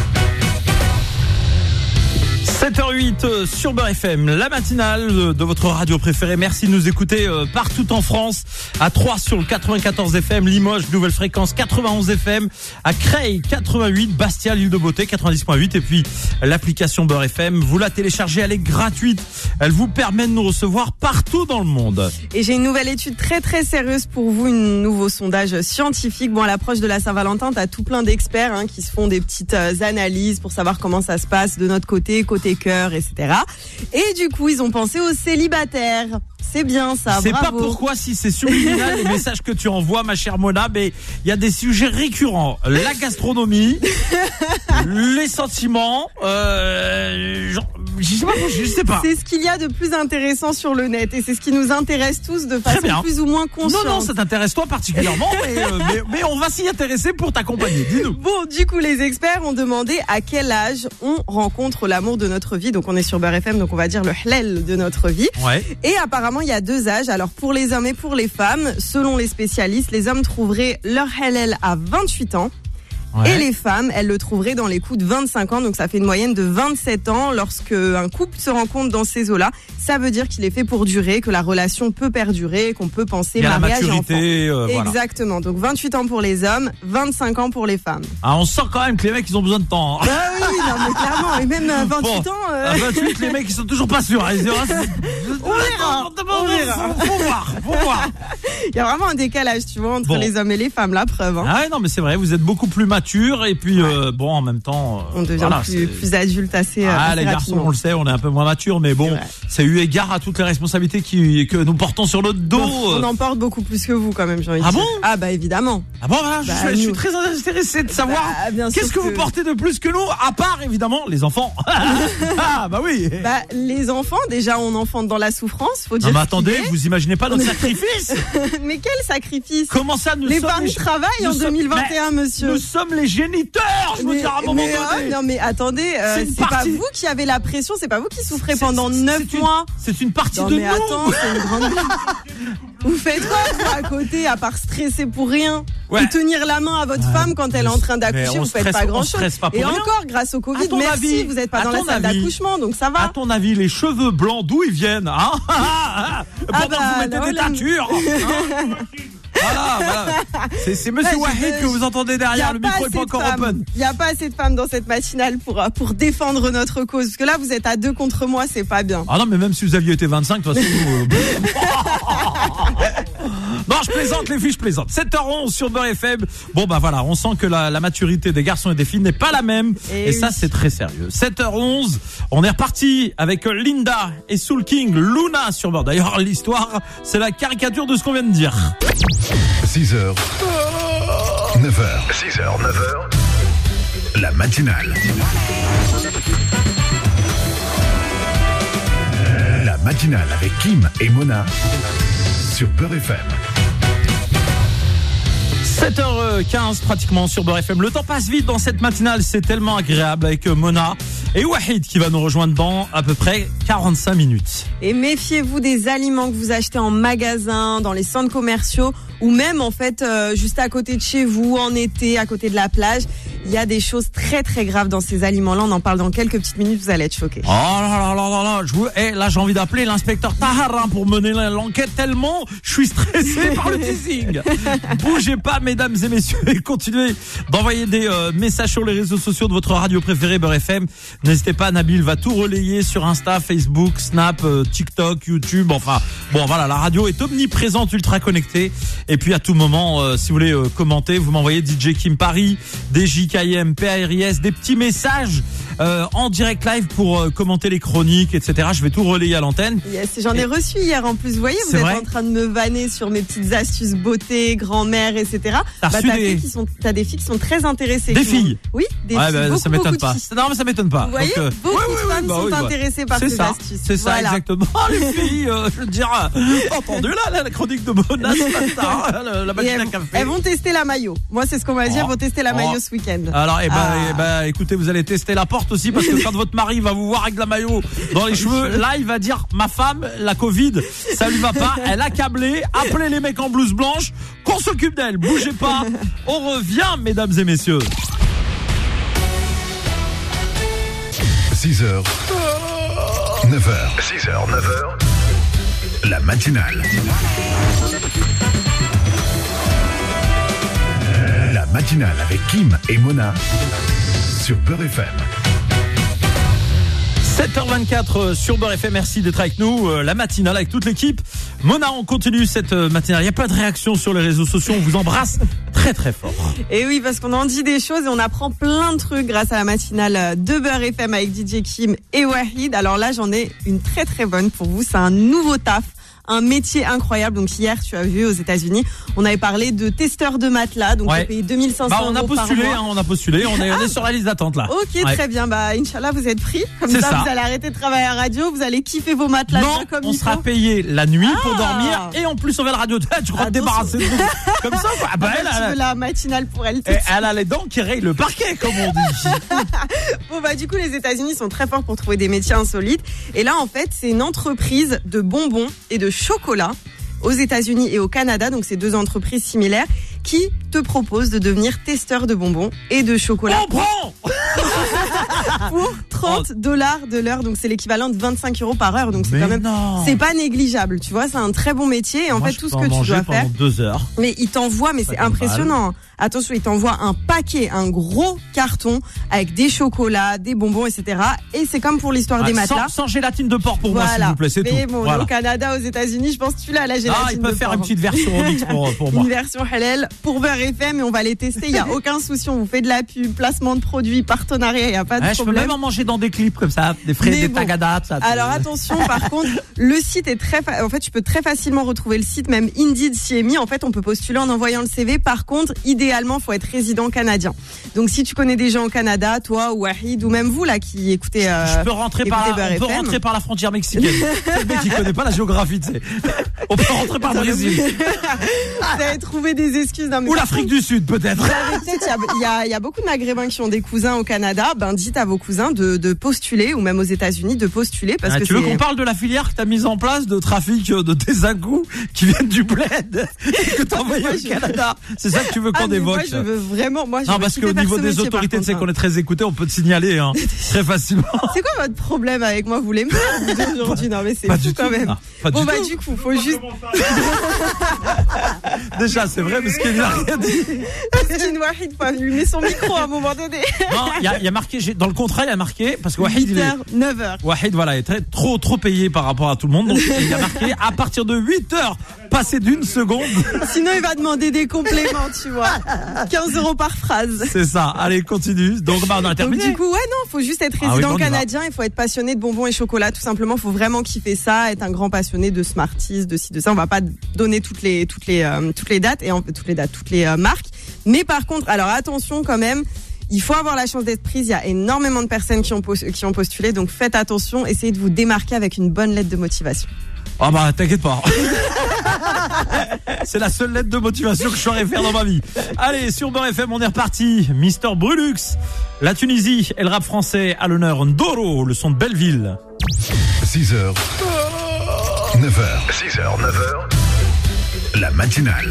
7h08 sur Beurre FM, la matinale de votre radio préférée. Merci de nous écouter partout en France. À Troyes sur le 94 FM, Limoges, nouvelle fréquence 91 FM, à Creil 88, Bastia, l'île de Beauté 90.8 et puis l'application Beurre FM. Vous la téléchargez, elle est gratuite. Elle vous permet de nous recevoir partout dans le monde. Et j'ai une nouvelle étude très très sérieuse pour vous, un nouveau sondage scientifique. Bon, à l'approche de la Saint-Valentin, t'as tout plein d'experts qui se font des petites analyses pour savoir comment ça se passe de notre côté cœur, etc. Et du coup, ils ont pensé aux célibataires. C'est bien ça, c'est bravo. Pas pourquoi si c'est subliminal les messages que tu envoies, ma chère Mona, mais il y a des sujets récurrents. La gastronomie, les sentiments, je sais pas. C'est ce qu'il y a de plus intéressant sur le net et c'est ce qui nous intéresse tous de façon plus ou moins consciente. Non, ça t'intéresse toi particulièrement, mais on va s'y intéresser pour t'accompagner. Dis-nous. Bon, du coup, les experts ont demandé à quel âge on rencontre l'amour de notre vie. Donc, on est sur Beurre FM, donc on va dire le halal de notre vie. Ouais. Et apparemment, il y a 2 âges. Alors, pour les hommes et pour les femmes, selon les spécialistes, les hommes trouveraient leur halal à 28 ans. Ouais. Et les femmes, elles le trouveraient dans les coups de 25 ans. Donc ça fait une moyenne de 27 ans. Lorsque un couple se rencontre dans ces eaux-là, ça veut dire qu'il est fait pour durer, que la relation peut perdurer, qu'on peut penser mariage et enfant. Exactement. Donc 28 ans pour les hommes, 25 ans pour les femmes. Ah, on sent quand même que les mecs, ils ont besoin de temps. Bah oui, non, mais clairement. Et même à 28 ans... À 28, les mecs, ils sont toujours pas sûrs. On verra. Faut voir. Il y a vraiment un décalage, tu vois, entre les hommes et les femmes, la preuve. Hein. Ah ouais, non, mais c'est vrai, vous êtes beaucoup plus mature et puis en même temps on devient plus adulte assez les garçons rapidement. on le sait, on est un peu moins mature, mais bon, c'est eu égard à toutes les responsabilités que nous portons sur notre dos. On en porte beaucoup plus que vous quand même, j'ai envie de dire. Bon Ah bah évidemment. Ah bon, voilà, je suis très intéressé de savoir qu'est-ce que vous portez de plus que nous, à part évidemment les enfants. Ah bah oui. Bah les enfants, déjà on enfante dans la souffrance, faut dire. Non mais attendez, vous imaginez pas notre sacrifice. Mais quel sacrifice? Comment ça, les femmes travaillent en 2021, monsieur. Nous sommes les géniteurs, je veux dire à un moment donné. Non mais attendez, c'est pas vous qui avez la pression, c'est pas vous qui souffrez pendant 9 mois. C'est une partie de nous. Non mais attends, c'est une grande Vous faites quoi vous à côté à part stresser pour rien ou tenir la main à votre femme quand elle est en train d'accoucher, vous faites pas grand chose. Et encore grâce au Covid, merci, vous n'êtes pas dans la salle d'accouchement, donc ça va. À ton avis, les cheveux blancs d'où ils viennent pendant que vous mettez des teintures. Voilà. C'est monsieur Wahid que vous entendez derrière, le micro est pas encore open. Il n'y a pas assez de femmes dans cette matinale pour défendre notre cause. Parce que là, vous êtes à 2 contre moi, c'est pas bien. Ah non, mais même si vous aviez été 25, de toute façon... Non, je plaisante les filles, je plaisante. 7h11 sur Beurre FM. Bon bah voilà, on sent que la maturité des garçons et des filles n'est pas la même. Et ça, c'est très sérieux. 7h11, on est reparti avec Linda et Soul King, Luna sur Beurre. D'ailleurs, l'histoire, c'est la caricature de ce qu'on vient de dire. 6h, 9h. 6h, 9h. La matinale. La matinale avec Kim et Mona sur Beurre FM. 7h15 pratiquement sur Beurre FM. Le temps passe vite dans cette matinale, c'est tellement agréable avec Mona et Wahid qui va nous rejoindre dans à peu près 45 minutes. Et méfiez-vous des aliments que vous achetez en magasin, dans les centres commerciaux ou même en fait juste à côté de chez vous, en été, à côté de la plage. Il y a des choses très très graves dans ces aliments-là. On en parle dans quelques petites minutes, vous allez être choqués. Oh là, là j'ai envie d'appeler l'inspecteur Tahar pour mener l'enquête tellement je suis stressé par le teasing. Bougez pas mesdames et messieurs et continuez d'envoyer des messages sur les réseaux sociaux de votre radio préférée Beurre FM. N'hésitez pas, Nabil va tout relayer sur Insta, Facebook, Snap, TikTok, YouTube. Enfin bon voilà, la radio est omniprésente, ultra connectée. Et puis à tout moment, si vous voulez commenter, vous m'envoyez DJ Kim Paris, DJKM, PARIS, des petits messages en direct live pour commenter les chroniques, etc. Je vais tout relayer à l'antenne. Yes, j'en ai reçu hier en plus. Vous voyez, vous êtes en train de me vanner sur mes petites astuces beauté, grand-mère, etc. T'as des filles qui sont très intéressées. Des filles? Oui, des filles. Ça m'étonne pas. Non, mais ça m'étonne pas. Vous voyez, beaucoup de femmes sont intéressées par ces astuces. C'est ça, exactement. Les filles, je veux dire, entendu là, la chronique de Mona ce matin, la machine à café. Elles vont tester la maillot. Moi, c'est ce qu'on m'a dit, elles vont tester la maillot ce week-end. Alors, écoutez, vous allez tester la porte aussi parce que quand votre mari va vous voir avec la maillot dans les cheveux, là, il va dire, ma femme, la Covid, ça lui va pas, elle a câblé, appelez les mecs en blouse blanche, qu'on s'occupe d'elle. Bougez pas, on revient, mesdames et messieurs. 6h, 9h. 6h, 9h. La matinale. La matinale avec Kim et Mona sur Beurre FM. 7h24 sur Beurre FM, merci d'être avec nous. La matinale avec toute l'équipe. Mona, on continue cette matinale. Il n'y a pas de réaction sur les réseaux sociaux. On vous embrasse très très fort. Et oui, parce qu'on en dit des choses et on apprend plein de trucs grâce à la matinale de Beurre FM avec DJ Kim et Wahid. Alors là, j'en ai une très très bonne pour vous. C'est un nouveau taf. un métier incroyable. Donc hier, tu as vu aux États-Unis, on avait parlé de testeur de matelas. Donc on paye 2500 on a euros postulé, par mois. on a postulé, on est sur la liste d'attente là. Ok, très bien. Bah, Inch'Allah, vous êtes pris. Comme C'est ça, ça. vous allez arrêter de travailler à la radio, vous allez kiffer vos matelas. Non, comme on il sera faut. payé la nuit pour dormir et en plus on va à la radio. Tu crois te débarrasser de nous comme ça quoi. Bah, Tu veux la matinale pour elle. elle a les dents qui rayent le parquet comme on dit. Bon bah du coup les États-Unis sont très forts pour trouver des métiers insolites et là en fait c'est une entreprise de bonbons et de chocolat aux États-Unis et au Canada, donc c'est deux entreprises similaires qui te proposent de devenir testeur de bonbons et de chocolat. On prend pour $30 de l'heure, donc c'est l'équivalent de 25 € par heure, donc c'est mais quand même, non. c'est pas négligeable, tu vois, c'est un très bon métier et en Moi, fait je tout ce peux que en tu manger dois pendant faire. 2 heures. Mais il t'envoie, mais c'est Pas de impressionnant. Attention, il t'envoie un paquet, un gros carton avec des chocolats, des bonbons, etc. Et c'est comme pour l'histoire des matelas. Sans gélatine de porc pour moi s'il vous plaît, c'est mais tout. bon, Voilà. au Canada, aux États-Unis, je pense que tu l'as la gélatine. Ah, ils peuvent de faire porc. une petite version remix pour moi. Une version halal pour Beurre FM et on va les tester. Il y a aucun souci, on vous fait de la pub, placement de produits, partenariat, il y a pas de Je peux problème. même en manger dans des clips comme ça, des frais, Mais des bon. tagadas, ça. Alors attention, par contre, le site est en fait, tu peux très facilement retrouver le site, même Indeed s'y est mis. En fait, on peut postuler en envoyant le CV. Par contre, idéalement, faut être résident canadien. Donc, si tu connais des gens au Canada, toi ou Wahid ou même vous là qui écoutez, je peux rentrer écoutez on Beurre peut FM. rentrer par la frontière mexicaine. C'est le mec qui connaît pas la géographie, tu sais. On peut rentrer par le Brésil. Vous avez trouvé des excuses. Non, mais Ou par l'Afrique du Sud, peut-être. il y a beaucoup de Maghrébins qui ont des cousins au Canada. Ben, dites à vos cousins de postuler ou même aux États-Unis de postuler parce que tu veux qu'on parle de la filière que t'as mise en place de trafic de tes agous qui viennent du bled et que t'as envoyé au Canada. C'est ça que tu veux qu'on évoque. Moi, je veux vraiment, non, parce qu'au niveau des autorités, tu sais qu'on est très écoutés, on peut te signaler, très facilement. C'est quoi votre problème avec moi? Vous voulez me faire aujourd'hui? Non, mais c'est fou quand même. Bon, du coup, faut juste. Déjà, c'est vrai, parce qu'il n'a rien dit. Wahid, faut lui mettre son micro à un moment donné. Non, il y a marqué, dans le contrat, il y a marqué, parce que Wahid, 9h. Wahid, voilà, est trop payé par rapport à tout le monde. Donc, il y a marqué, à partir de 8h, passé d'une seconde. Sinon, il va demander des compléments, tu vois. 15 € par phrase. C'est ça. Allez, continue. Donc, on a intermédiaire. Du coup, faut juste être résident canadien, il faut être passionné de bonbons et chocolat, tout simplement. Faut vraiment kiffer ça, être un grand passionné de Smarties, de ci, de ça. On va pas donner toutes les dates et toutes les marques. Mais par contre, alors attention quand même. Il faut avoir la chance d'être prise. Il y a énormément de personnes qui ont postulé, donc faites attention. Essayez de vous démarquer avec une bonne lettre de motivation. Ah bah t'inquiète pas. C'est la seule lettre de motivation que je saurais faire dans ma vie. Allez, sur Beurre FM, on est reparti. Mister Brulux, la Tunisie et le rap français à l'honneur. Ndoro, le son de Belleville. 6h, 9h. 6h, 9h. La matinale.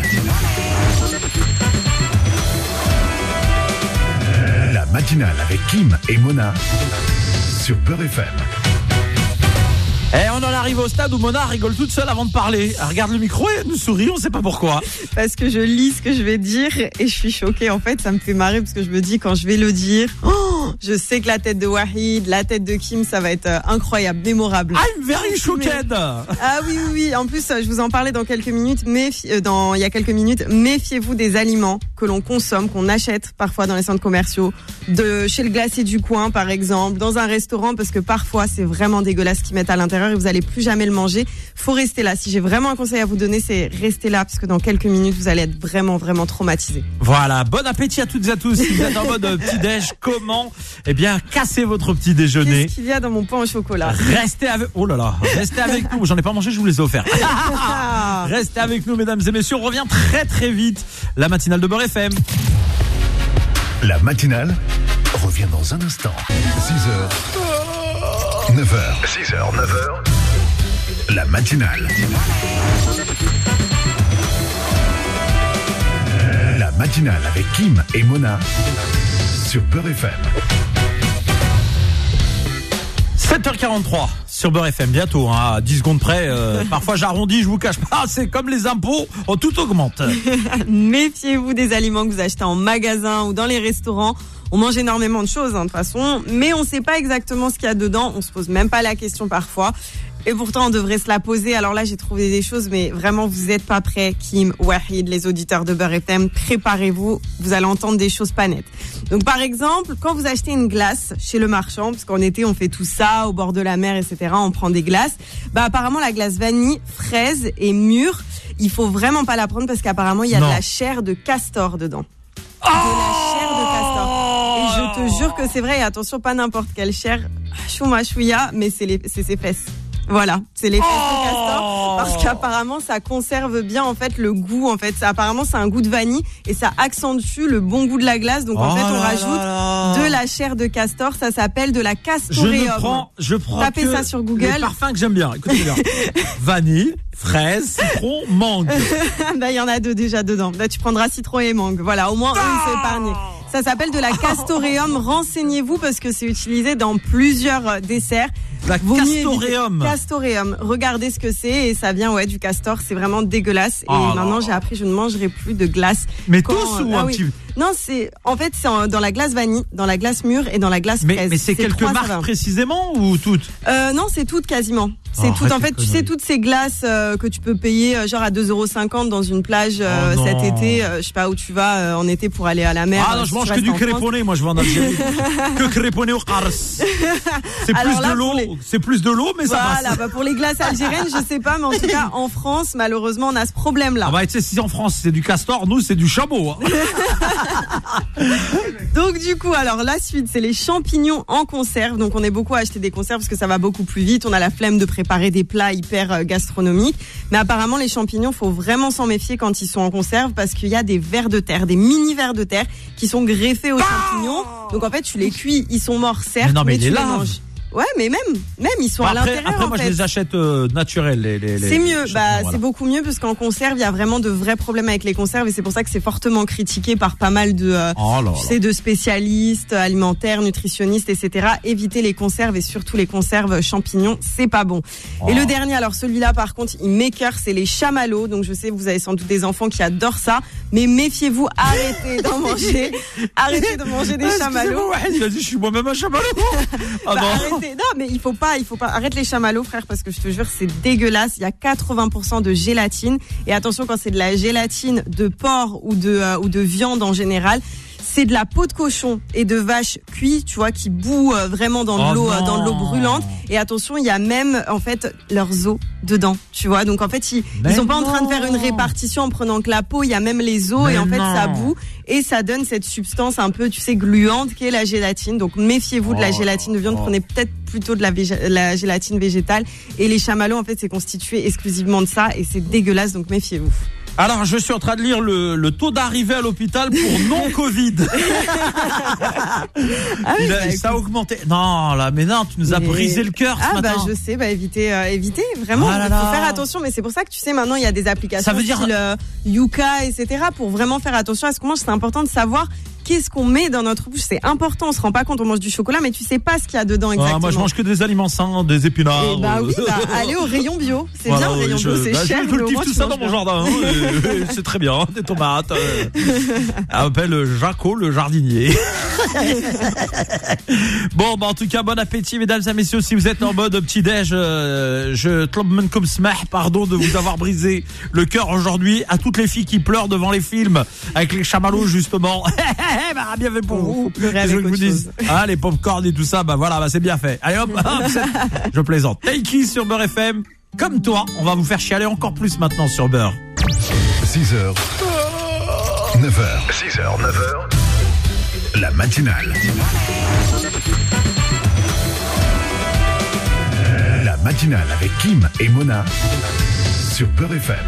La matinale avec Kim et Mona sur Beurre FM. Et on en arrive au stade où Mona rigole toute seule avant de parler. Elle regarde le micro et elle nous sourit, on sait pas pourquoi. Parce que je lis ce que je vais dire et je suis choquée. En fait, ça me fait marrer parce que je me dis quand je vais le dire, je sais que la tête de Wahid, la tête de Kim, ça va être incroyable, mémorable. I'm very shocked. Ah oui. En plus, je vous en parlais dans quelques minutes. Il y a quelques minutes, méfiez-vous des aliments que l'on consomme, qu'on achète parfois dans les centres commerciaux, chez le glacier du coin par exemple, dans un restaurant, parce que parfois c'est vraiment dégueulasse ce qu'ils mettent à l'intérieur et vous allez plus jamais le manger. Faut rester là. Si j'ai vraiment un conseil à vous donner, c'est rester là parce que dans quelques minutes vous allez être vraiment traumatisé. Voilà, bon appétit à toutes et à tous. Si vous êtes en mode petit-déj, comment? Eh bien, cassez votre petit déjeuner. Qu'est-ce qu'il y a dans mon pain au chocolat? Restez avec nous. J'en ai pas mangé, je vous les ai offerts. Restez avec nous, mesdames et messieurs. On revient très vite. La matinale de Beurre FM. La matinale revient dans un instant. 6h, 9h. 6h, 9h. La matinale. La matinale avec Kim et Mona sur Beurre FM. 7h43 sur Beurre FM, bientôt, à 10 secondes près. Parfois j'arrondis, je vous cache pas, c'est comme les impôts, tout augmente. Méfiez-vous des aliments que vous achetez en magasin ou dans les restaurants. On mange énormément de choses, de toute façon, mais on ne sait pas exactement ce qu'il y a dedans. On se pose même pas la question parfois. Et pourtant, on devrait se la poser. Alors là, j'ai trouvé des choses, mais vraiment, vous êtes pas prêts. Kim, Wahid, les auditeurs de Beurre FM, préparez-vous. Vous allez entendre des choses pas nettes. Donc, par exemple, quand vous achetez une glace chez le marchand, parce qu'en été, on fait tout ça, au bord de la mer, etc., on prend des glaces. Apparemment, la glace vanille, fraise et mûre, il faut vraiment pas la prendre parce qu'apparemment, il y a de la chair de castor dedans. De la chair de castor. Et je te jure que c'est vrai. Et attention, pas n'importe quelle chair. Chouma chouïa, mais c'est ses fesses. Voilà, c'est les fesses de castor parce qu'apparemment ça conserve bien en fait le goût en fait. Apparemment c'est un goût de vanille et ça accentue le bon goût de la glace. Donc en fait on rajoute de la chair de castor. Ça s'appelle de la castoreum. Je prends. Tapez ça sur Google. Les parfums que j'aime bien. Écoutez bien. Vanille, fraise, citron, mangue. Il y en a deux déjà dedans. Là tu prendras citron et mangue. Voilà, au moins un c'est épargné. Ça s'appelle de la castoreum. Renseignez-vous parce que c'est utilisé dans plusieurs desserts. La castoreum. Castoreum. Regardez ce que c'est et ça vient du castor. C'est vraiment dégueulasse. Et maintenant j'ai appris je ne mangerai plus de glace. Mais tous ou un petit peu? Non, c'est dans la glace vanille, dans la glace mûre et dans la glace fraise. Mais c'est quelques marques précisément ou toutes? Non, c'est toutes quasiment. C'est toutes. En fait, tu sais, toutes ces glaces que tu peux payer genre à 2,50 € dans une plage cet été. Je sais pas où tu vas en été pour aller à la mer. Ah non, je mange que du créponné. Moi, je vais en Algérie. Que créponné au Qars. C'est plus de l'eau. C'est plus de l'eau, mais ça passe. Voilà, pour les glaces algériennes, je sais pas, mais en tout cas, en France, malheureusement, on a ce problème-là. Tu sais, si en France, c'est du castor, nous, c'est du chameau. Donc du coup, alors la suite, c'est les champignons en conserve. Donc on est beaucoup à acheter des conserves parce que ça va beaucoup plus vite. On a la flemme de préparer des plats hyper gastronomiques. Mais apparemment, les champignons, faut vraiment s'en méfier quand ils sont en conserve parce qu'il y a des vers de terre, des mini vers de terre qui sont greffés aux champignons. Donc en fait, tu les cuis, ils sont morts certes, mais tu les manges. Ouais, mais même ils sont à l'intérieur. Après, moi, je les achète naturels. C'est mieux. C'est beaucoup mieux parce qu'en conserve, il y a vraiment de vrais problèmes avec les conserves et c'est pour ça que c'est fortement critiqué par pas mal de, de spécialistes alimentaires, nutritionnistes, etc. Évitez les conserves et surtout les conserves champignons, c'est pas bon. Et le dernier, alors celui-là, par contre, il m'écoeure, c'est les chamallows. Donc je sais, vous avez sans doute des enfants qui adorent ça, mais méfiez-vous, arrêtez d'en manger. Arrêtez de manger des chamallows. Il a dit, je suis moi-même un chamallow. Non, mais il faut pas. Arrête les chamallows, frère, parce que je te jure, c'est dégueulasse. Il y a 80% de gélatine. Et attention, quand c'est de la gélatine de porc ou de viande en général, c'est de la peau de cochon et de vache cuit, tu vois, qui bout vraiment dans de l'eau brûlante. Et attention, il y a même, en fait, leurs os dedans, tu vois. Donc, en fait, ils sont pas en train de faire une répartition en prenant que la peau. Il y a même les os et en fait, ça bout. Et ça donne cette substance un peu, tu sais, gluante qui est la gélatine. Donc, méfiez-vous de la gélatine de viande. Prenez peut-être plutôt de la gélatine végétale. Et les chamallows, en fait, c'est constitué exclusivement de ça. Et c'est dégueulasse, donc méfiez-vous. Alors, je suis en train de lire le taux d'arrivée à l'hôpital pour non-Covid. Ça a augmenté. Non, tu nous as brisé le cœur ce matin. Je sais, évitez, vraiment. Il faut faire attention, mais c'est pour ça que tu sais, maintenant, il y a des applications style Yuka, etc. pour vraiment faire attention à ce qu'on mange. C'est important de savoir qu'est-ce qu'on met dans notre bouche. C'est important, on se rend pas compte, on mange du chocolat, mais tu sais pas ce qu'il y a dedans exactement. Moi, je mange que des aliments sains, des épinards. Allez au rayon bio. C'est bien, le rayon bio, c'est cher. Je cultive tout ça dans mon jardin. C'est très bien, des tomates. Appelle Jaco, le jardinier. Bon, en tout cas, bon appétit, mesdames et messieurs. Si vous êtes en mode petit-déj, je tlobmen comme smah, pardon de vous avoir brisé le cœur aujourd'hui. À toutes les filles qui pleurent devant les films, avec les chamallows, justement. Bien fait pour vous. Je vous dis. Les popcorn et tout ça, c'est bien fait. Allez hop, je plaisante. Taiki sur Beurre FM. Comme toi, on va vous faire chialer encore plus maintenant sur Beurre. 6h, 9h. 6h, 9h. La matinale. La matinale avec Kim et Mona sur Beurre FM.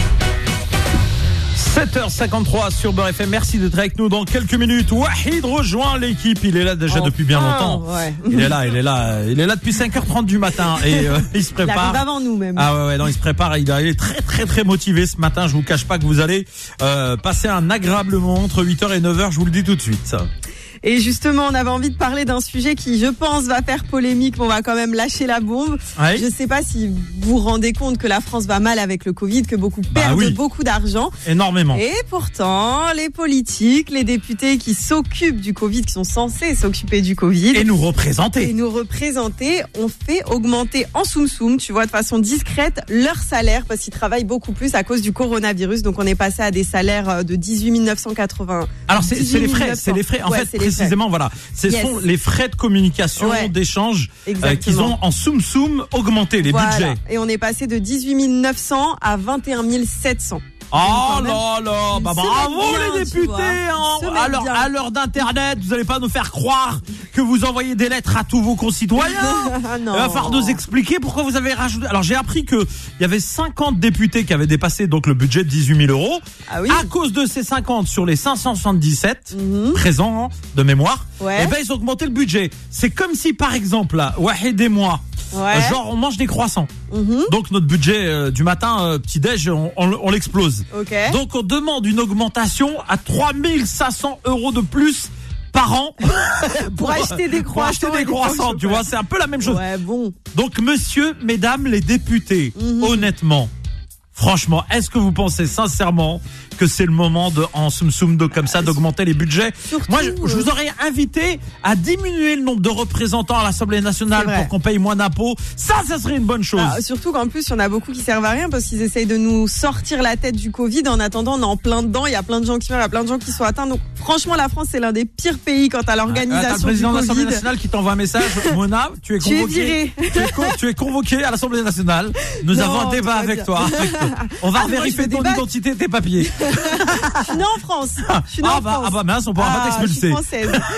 7h53 sur Beurre FM. Merci d'être avec nous dans quelques minutes. Wahid rejoint l'équipe. Il est là déjà depuis bien longtemps. Ouais. Il est là depuis 5h30 du matin et il se prépare. Il arrive avant nous même. Il se prépare. Il est très très très motivé ce matin. Je vous cache pas que vous allez passer un agréable moment entre 8h et 9h. Je vous le dis tout de suite. Et justement, on avait envie de parler d'un sujet qui, je pense, va faire polémique, mais on va quand même lâcher la bombe. Ouais. Je sais pas si vous vous rendez compte que la France va mal avec le Covid, que beaucoup perdent beaucoup d'argent. Énormément. Et pourtant, les politiques, les députés qui s'occupent du Covid, qui sont censés s'occuper du Covid. Et nous représenter. ont fait augmenter en soum-soum, tu vois, de façon discrète, leur salaire parce qu'ils travaillent beaucoup plus à cause du coronavirus. Donc on est passé à des salaires de 18 980. Alors c'est les frais. En fait, précisément, voilà. Ce sont les frais de communication, d'échange qu'ils ont en soum-soum augmenté, les budgets. Et on est passé de 18 900 à 21 700. Oh là là, bravo les députés, à l'heure d'internet, vous n'allez pas nous faire croire que vous envoyez des lettres à tous vos concitoyens. Il va falloir nous expliquer pourquoi vous avez rajouté. Alors j'ai appris que il y avait 50 députés qui avaient dépassé donc le budget de 18 000 euros. Ah oui. À cause de ces 50 sur les 577 présents de mémoire, et ben ils ont augmenté le budget. C'est comme si par exemple là, Wahid et moi, genre on mange des croissants. Donc notre budget du matin petit-déj on l'explose. Donc on demande une augmentation à 3 500 € de plus par an pour acheter des croissants, tu vois, c'est un peu la même chose. Ouais, bon. Donc mesdames les députés, honnêtement, franchement, est-ce que vous pensez sincèrement que c'est le moment en soum-soum comme ça d'augmenter les budgets? Surtout, moi, je vous aurais invité à diminuer le nombre de représentants à l'Assemblée nationale pour qu'on paye moins d'impôts. Ça serait une bonne chose. Surtout qu'en plus, il y en a beaucoup qui servent à rien parce qu'ils essayent de nous sortir la tête du Covid. En attendant, on est en plein dedans. Il y a plein de gens qui meurent, il y a plein de gens qui sont atteints. Donc, franchement, la France, c'est l'un des pires pays quant à l'organisation le président du de l'Assemblée Covid. nationale qui t'envoie un message. Mona, tu es convoqué. Tu es convoqué à l'Assemblée nationale. Nous avons un débat avec toi. On va vérifier ton identité et tes papiers. Je suis née en France. Mince, on pourra pas t'expulser. Je suis française.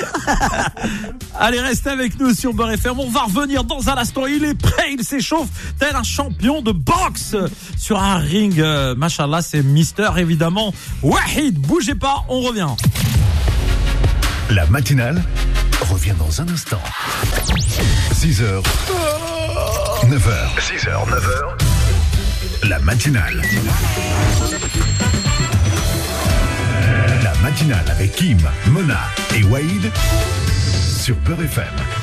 Allez, restez avec nous sur Beurre FM. On va revenir dans un instant. Il est prêt, il s'échauffe tel un champion de boxe sur un ring. Machallah, c'est Mister évidemment Wahid. Bougez pas, on revient. La matinale revient dans un instant. 6h, 9h. 6h, 9h. La matinale. La matinale avec Kim, Mona et Wahid sur Beurre FM.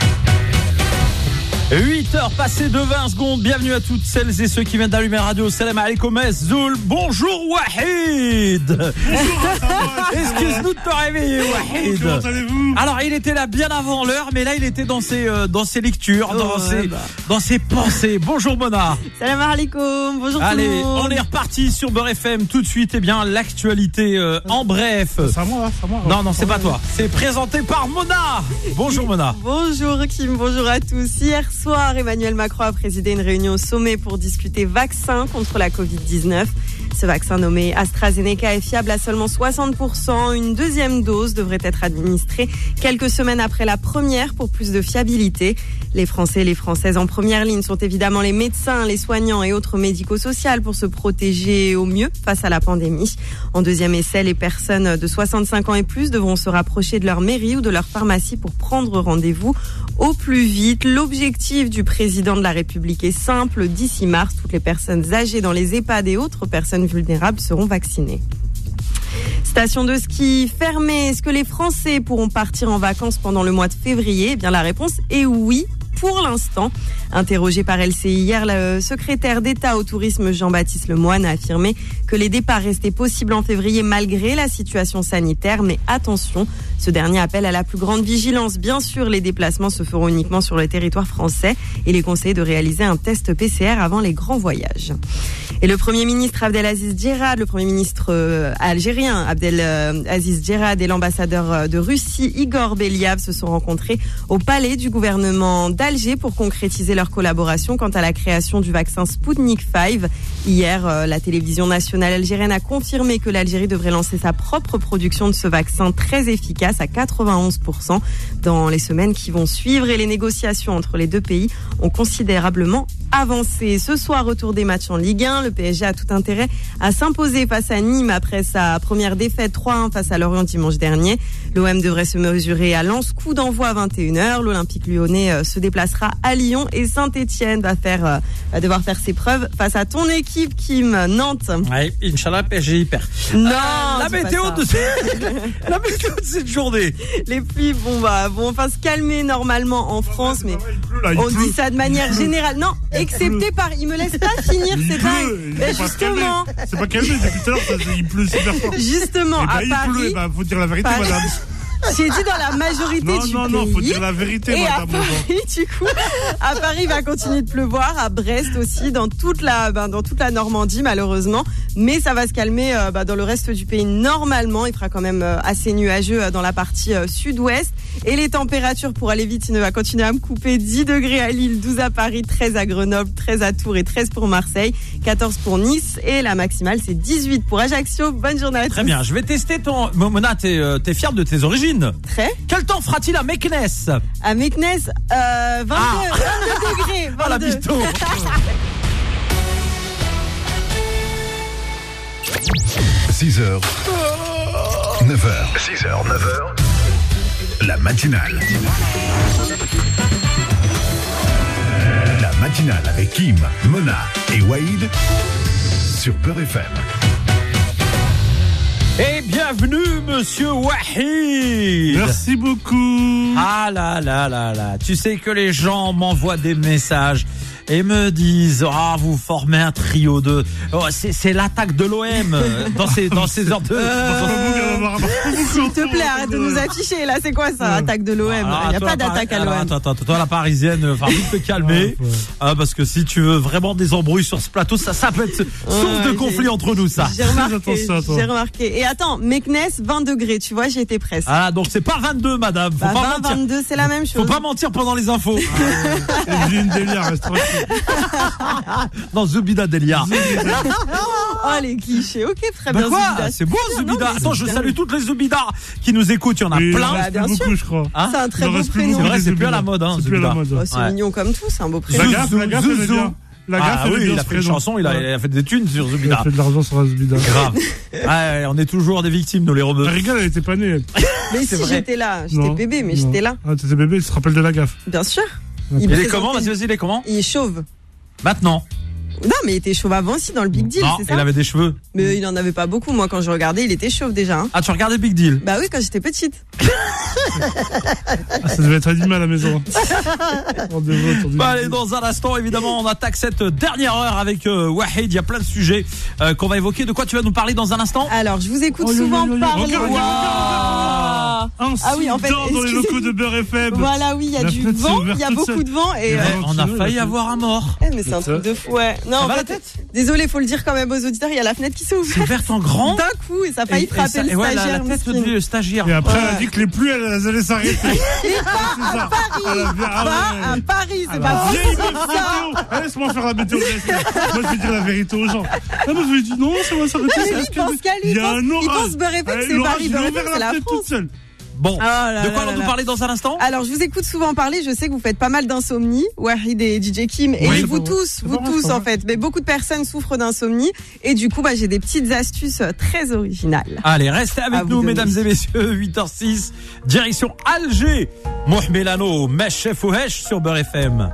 8h passées de 20 secondes. Bienvenue à toutes celles et ceux qui viennent d'allumer la radio. Salam alaikum Zoul. Bonjour Wahid. Excuse-nous de te réveiller Wahid. Comment allez-vous? Alors il était là bien avant l'heure, mais là il était dans ses lectures, dans ses pensées. Bonjour Mona. Salam alaikum. Bonjour tout le monde. Allez, on est reparti sur Beurre FM tout de suite. Eh bien l'actualité en bref. C'est à moi. Non, c'est pas toi. C'est présenté par Mona. Bonjour Mona. Bonjour Kim, bonjour à tous. Hier soir, Emmanuel Macron a présidé une réunion au sommet pour discuter vaccin contre la Covid-19. Ce vaccin nommé AstraZeneca est fiable à seulement 60%. Une deuxième dose devrait être administrée quelques semaines après la première pour plus de fiabilité. Les Français et les Françaises en première ligne sont évidemment les médecins, les soignants et autres médico-sociaux pour se protéger au mieux face à la pandémie. En deuxième essai, les personnes de 65 ans et plus devront se rapprocher de leur mairie ou de leur pharmacie pour prendre rendez-vous au plus vite. L'objectif du président de la République est simple. D'ici mars, toutes les personnes âgées dans les EHPAD et autres personnes vulnérables seront vaccinées. Station de ski fermée. Est-ce que les Français pourront partir en vacances pendant le mois de février? Eh bien, la réponse est oui. Pour l'instant, interrogé par LCI hier, le secrétaire d'État au tourisme Jean-Baptiste Lemoyne a affirmé que les départs restaient possibles en février malgré la situation sanitaire. Mais attention, ce dernier appelle à la plus grande vigilance. Bien sûr, les déplacements se feront uniquement sur le territoire français. Il est conseillé de réaliser un test PCR avant les grands voyages. Et le Premier ministre Abdelaziz Djerad, le Premier ministre algérien Abdelaziz Djerad et l'ambassadeur de Russie Igor Beliav se sont rencontrés au palais du gouvernement d'Alger pour concrétiser leur collaboration quant à la création du vaccin Sputnik 5. Hier, la télévision nationale algérienne a confirmé que l'Algérie devrait lancer sa propre production de ce vaccin très efficace à 91% dans les semaines qui vont suivre, et les négociations entre les deux pays ont considérablement avancé. Ce soir, retour des matchs en Ligue 1. Le PSG a tout intérêt à s'imposer face à Nîmes après sa première défaite 3-1 face à Lorient dimanche dernier. L'OM devrait se mesurer à Lens, coup d'envoi à 21h. L'Olympique lyonnais se déplacera à Lyon et FC Saint-Etienne va devoir faire ses preuves face à ton équipe, Kim, Nantes. Ouais, Inch'Allah, PSG hyper. Non, la météo de cette journée. Les pluies vont enfin se calmer normalement en France, mais on dit ça de manière générale. Non, excepté par... Il me laisse pas finir, c'est dingue. Justement. C'est pas calmé, depuis tout à l'heure, il pleut super fort. Justement, à Paris... Il pleut, faut dire la vérité, madame. J'ai dit dans la majorité du pays. Non, faut dire la vérité, et madame. À Paris, du coup, à Paris, il va continuer de pleuvoir, à Brest aussi, dans toute la Normandie, malheureusement. Mais ça va se calmer dans le reste du pays normalement. Il fera quand même assez nuageux dans la partie sud-ouest. Et les températures, pour aller vite, il va continuer à me couper. 10 degrés à Lille, 12 à Paris, 13 à Grenoble, 13 à Tours et 13 pour Marseille, 14 pour Nice. Et la maximale, c'est 18 pour Ajaccio. Bonne journée à tous. Très bien, je vais tester ton... Mona, t'es fière de tes origines? Très. Quel temps fera-t-il à Meknes? À Meknes, 22 degrés. 22. Voilà, bientôt. 6h, 9h. 6h, 9h. La matinale. La matinale avec Kim, Mona et Waïd sur Beurre FM. Et bienvenue, monsieur Wahid. Merci beaucoup. Ah là là là là. Tu sais que les gens m'envoient des messages et me disent vous formez un trio de c'est l'attaque de l'OM dans ces heures de s'il te plaît, arrête de nous afficher là, c'est quoi ça, attaque de l'OM? Il n'y a pas d'attaque à l'OM. Attends, toi la parisienne, vite te calmer parce que si tu veux vraiment des embrouilles sur ce plateau, ça peut être source de conflit entre nous, ça. J'ai remarqué. Et attends, Meknes 20 degrés, tu vois, j'y étais presque. Ah, donc c'est pas 22, madame. Faut pas 20, 22, c'est la même chose. Faut pas mentir pendant les infos. J'ai une délire, reste tranquille. Non, Zoubida Delia. Oh, les clichés. Ok, très bien. Quoi Zoubida. C'est beau, Zoubida. Attends, je salue toutes les Zoubidas qui nous écoutent. Il y en a plein. Bien sûr. Beaucoup, je crois. C'est un très beau prénom. C'est vrai, c'est plus à la mode. C'est plus à la mode. C'est mignon comme tout, c'est un beau prénom. La gaffe, elle est bien. La gaffe, il a fait une chanson, il a fait des thunes sur Zoubida. Il a fait de l'argent sur Zoubida. Grave. On est toujours des victimes, nous les rebeux. La rigole, elle était pas née. Mais si, j'étais là. J'étais bébé, mais j'étais là. Ah, t'étais bébé, tu te rappelles de la gaffe? Bien sûr. Il est comment? Vas-y, il est comment? Il est chauve. Maintenant. Non, mais il était chauve avant aussi dans le Big Deal, c'est ça? Il avait des cheveux. Mais il en avait pas beaucoup. Moi, quand je regardais, il était chauve déjà. Ah, tu regardais Big Deal? Bah oui, quand j'étais petite. Ça devait être animé à la maison. Allez, dans un instant, évidemment, on attaque cette dernière heure avec Wahid. Il y a plein de sujets qu'on va évoquer. De quoi tu vas nous parler dans un instant? Alors, je vous écoute souvent parler. Ah oui, en fait, dans les locaux de Beurre FM. Voilà, oui, il y a du vent, il y a beaucoup de vent et on a failli avoir un mort. Mais c'est un truc de fou. Ouais. Non, en fait, désolé, faut le dire quand même aux auditeurs, il y a la fenêtre qui s'est ouverte. C'est ouverte en grand. D'un coup, et ça a failli frapper le stagiaire. La tête du stagiaire. Et après, elle a dit que les pluies, elles allaient s'arrêter. Et pas à Paris. À Paris, c'est pas possible ça. Laisse-moi faire la météo. Moi, je vais dire la vérité aux gens. Moi, je lui dis non, ça va s'arrêter. Il pense qu'à lui. Il pense Beurre FM, c'est Paris. Beurre FM, c'est la France. Bon, de quoi allons-nous parler dans un instant? Alors, je vous écoute souvent parler. Je sais que vous faites pas mal d'insomnie, Wahid et DJ Kim, et vous tous en fait. Mais beaucoup de personnes souffrent d'insomnie, et du coup, j'ai des petites astuces très originales. Allez, restez avec nous, mesdames et messieurs. 8h06, direction Alger. Mohmelano, Mesh Fouhesh sur Beurre FM.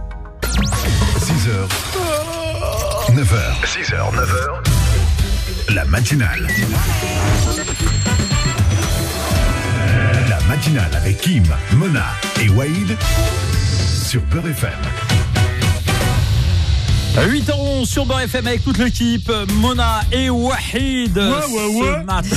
6h, 9h. 6h, 9h. La matinale. La matinale avec Kim, Mona et Waïd sur Beurre FM. 8h11 sur Beurre FM avec toute l'équipe, Mona et Wahid. Ce matin.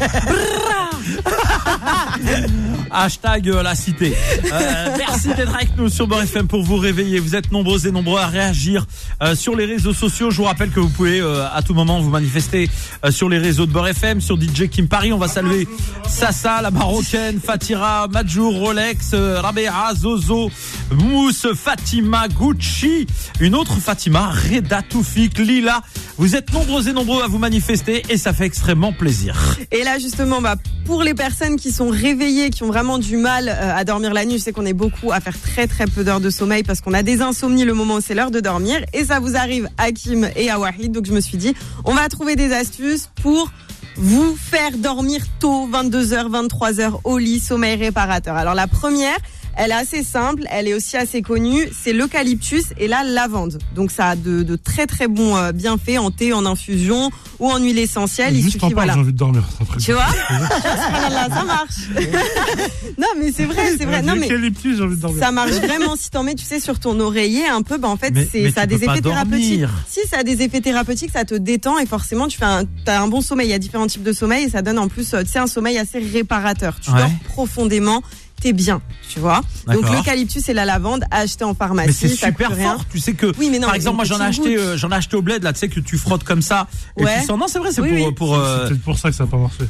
Hashtag la cité. Merci d'être avec nous sur Beurre FM pour vous réveiller. Vous êtes nombreux et nombreux à réagir sur les réseaux sociaux. Je vous rappelle que vous pouvez à tout moment vous manifester sur les réseaux de Beurre FM, sur DJ Kim Paris. On va saluer Sassa, la Marocaine, Fatira, Madjour, Rolex, Rabea, Zozo, Mousse, Fatima, Gucci, une autre Fatima, Reda, Toufik, Lila. Vous êtes nombreux et nombreux à vous manifester et ça fait extrêmement plaisir. Et là justement, pour les personnes qui sont réveillées, qui ont vraiment du mal à dormir la nuit, je sais qu'on est beaucoup à faire très très peu d'heures de sommeil parce qu'on a des insomnies le moment où c'est l'heure de dormir, et ça vous arrive à Kim et à Wahid. Donc je me suis dit, on va trouver des astuces pour vous faire dormir tôt, 22h, 23h au lit, sommeil réparateur. Alors la première, Elle est assez simple, elle est aussi assez connue. C'est l'eucalyptus et la lavande. Donc ça a de très très bons bienfaits en thé, en infusion ou en huile essentielle. Il Juste suffit, j'ai envie de dormir. Tu vois? Ça marche. Non, mais c'est vrai. Non, mais l'eucalyptus, j'ai envie de dormir. ça marche vraiment si t'en mets, tu sais, sur ton oreiller un peu. En fait, Mais ça a des tu peux effets pas thérapeutiques. dormir. Si, ça a des effets thérapeutiques, ça te détend et forcément, t'as un bon sommeil. Il y a différents types de sommeil et ça donne en plus, tu sais, un sommeil assez réparateur. Tu dors profondément. T'es bien, tu vois. D'accord. Donc l'eucalyptus et la lavande à acheter en pharmacie. Mais c'est ça super coûte rien. fort. Tu sais que, Oui, mais non, par mais exemple, moi une petite j'en ai acheté au bled là. Tu sais que tu frottes comme ça et Ouais. tu sens. Non, c'est vrai, c'est Oui, oui. pour. C'est peut-être pour ça que ça n'a pas marché.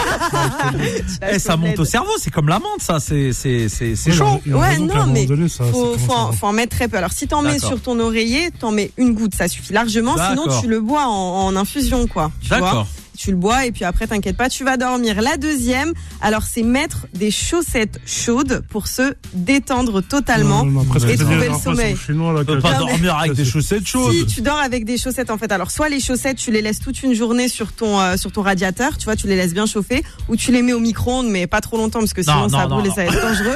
Ça monte au cerveau. C'est comme la menthe, ça. C'est chaud. Il a Ouais, raison qu'à un non, moment mais donné, ça faut commence en mettre très peu. Alors, si t'en mets D'accord. sur ton oreiller, t'en mets une goutte, ça suffit largement. Sinon, D'accord. tu le bois en infusion, quoi. Tu vois. D'accord. Tu le bois et puis après, t'inquiète pas, tu vas dormir. La deuxième, alors, c'est mettre des chaussettes chaudes pour se détendre totalement. Après, Et c'est trouver bien, le alors, sommeil. son chinois, là, Tu peux qui- pas Non, mais- dormir avec des chaussettes chaudes. Si tu dors avec des chaussettes, en fait, alors soit les chaussettes, tu les laisses toute une journée sur ton radiateur, tu vois, tu les laisses bien chauffer, ou tu les mets au micro-ondes, mais pas trop longtemps parce que sinon Non, ça non, brûle et non. ça va être dangereux.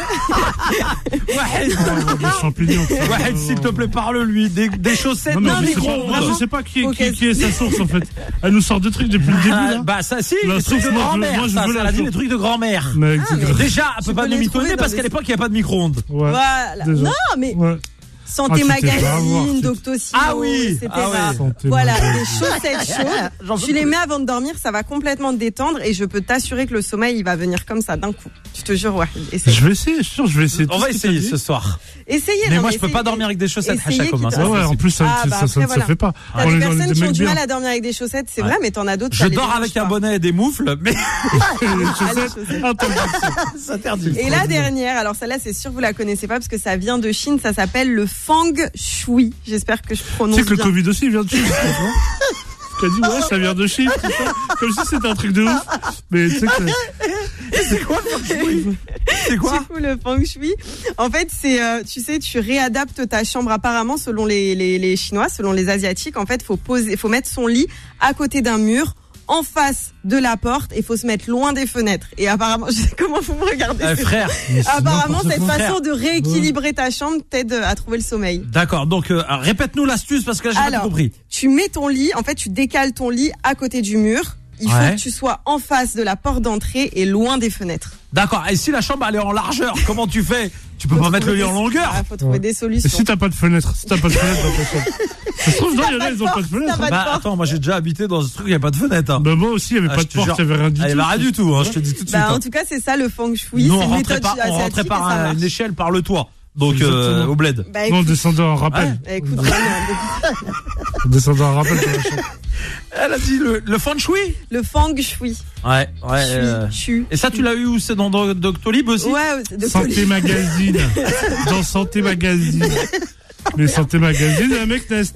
Wahid, Des champignons. tout ça. Wahid, s'il te plaît, parle-lui. Des chaussettes Non, dans mais le je sais pas, micro-ondes. moi, je sais pas qui Ok. est sa source, en fait. Elle nous sort des trucs depuis le début, Ah, là. bah ça si, La les trucs de source, moi, grand-mère, je ça, veux ça la a dit source. les trucs de grand-mère. Mais, Déjà, elle peut Tu pas peux nous les trouver mitonner dans parce des- qu'à l'époque, il n'y avait pas de micro-ondes. ouais. Voilà. Déjà. Non, mais Ouais. Santé Ah, tu t'es fait avoir, Magazine, tu- Doctissimo, Ah oui, etc. ah oui. Santé Voilà, Magazine. des chaussettes chaudes. Tu les mets avant de dormir, ça va complètement te détendre et je peux t'assurer que le sommeil, il va venir comme ça d'un coup. Je te jure, ouais. Essaye. Je vais essayer, je suis sûr, je vais essayer. On tout va ce que t'as essayer dit. ce soir. Essayez. Mais non, moi, je peux essayez. pas dormir avec des chaussettes, Essayez Hacha, comme qu'il ça. te- Ah ouais, en plus, ça Ah, bah, ne se après, voilà. fait pas. T'as On des est personnes des qui ont mecs du bien. mal à dormir avec des chaussettes, c'est Ouais. vrai, mais t'en as d'autres. Je ça les dors dérange avec pas. un bonnet et des moufles, mais Les chaussettes, chaussettes. c'est interdit. Et la dernière, alors celle-là, c'est sûr que vous la connaissez pas parce que ça vient de Chine, ça s'appelle le Feng Shui. J'espère que je Tu prononce sais que le bien. Covid aussi vient de Chine, non? Tu as dit, ouais, ça vient de Chine, tout ça. Comme si c'était un truc de ouf. Mais tu sais que. C'est quoi le feng shui? C'est quoi? Du coup, le Feng Shui, en fait, c'est, tu sais, tu réadaptes ta chambre apparemment selon les Chinois, selon les Asiatiques. En fait, faut mettre son lit à côté d'un mur, en face de la porte, et faut se mettre loin des fenêtres. Et apparemment, je sais comment vous me regardez. c'est- Frère. Apparemment, cette n'importe façon de rééquilibrer ta chambre t'aide à trouver le sommeil. D'accord, donc répète-nous l'astuce parce que là, j'ai pas Alors, tout compris. tu mets ton lit, en fait, tu décales ton lit à côté du mur. Il faut Ouais. que tu sois en face de la porte d'entrée et loin des fenêtres. D'accord, et si la chambre elle est en largeur, comment tu fais? Tu peux pas mettre le lit en longueur? Ah, faut trouver des Et solutions. si t'as pas de fenêtre dans ta chambre. Ça se trouve, non, il y en a, ils ont pas de fenêtre. Pas de Bah porte. attends, moi j'ai déjà habité dans ce truc, il n'y a pas de fenêtre. Hein. Bah, moi aussi, il y avait Ah, pas je de te porte, jure. il y avait rien du Elle tout. va rien du tout, hein, je te dis tout de suite. Bah, hein. en tout cas, c'est ça le Feng Shui. Nous, c'est on une rentrait méthode par, on rentrait asiatique par et ça marche. une échelle par le toit. Donc Exactement. au bled. Bah, Non, écoute, descendant en rappel. écoute, vraiment, Descendant en rappel. dans la chambre. Elle a dit le feng shui. le Feng Shui. Ouais, ouais. Shui. Et ça, tu l'as eu où? C'est dans Doctolib aussi? Ouais, c'est de Santé Magazine. Dans Santé Magazine. Mais Santé Magazine, un mec Nest.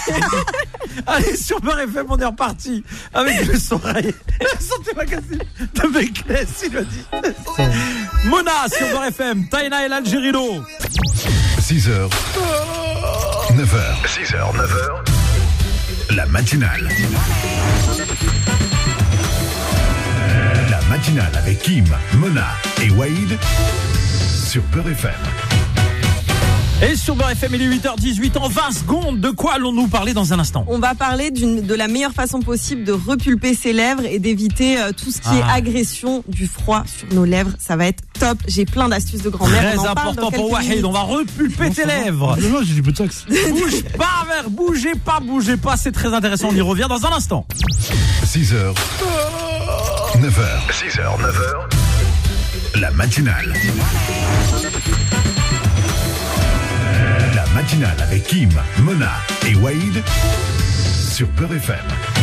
Allez, sur Beurre FM, on est reparti avec le soleil. Santé Magazine de Mekles, il a dit. Mona sur Beurre FM, Taina et l'Algérino. 6h, 9h. 6h, 9h. La matinale. La matinale avec Kim, Mona et Wahid sur Beurre FM. Et sur Beurre FM, il est 8h18 en 20 secondes. De quoi allons-nous parler dans un instant? On va parler de la meilleure façon possible de repulper ses lèvres et d'éviter tout ce qui est agression du froid sur nos lèvres. Ça va être top. J'ai plein d'astuces de grand-mère. Très On en parle important dans pour quelques Wahid, minutes. on va repulper tes lèvres. Non, j'ai du botox. Bouge pas, mère, bougez pas, c'est très intéressant. On y revient dans un instant. 6h, 9h. 6h, 9h. La matinale. La matinale avec Kim, Mona et Wahid sur Beurre FM.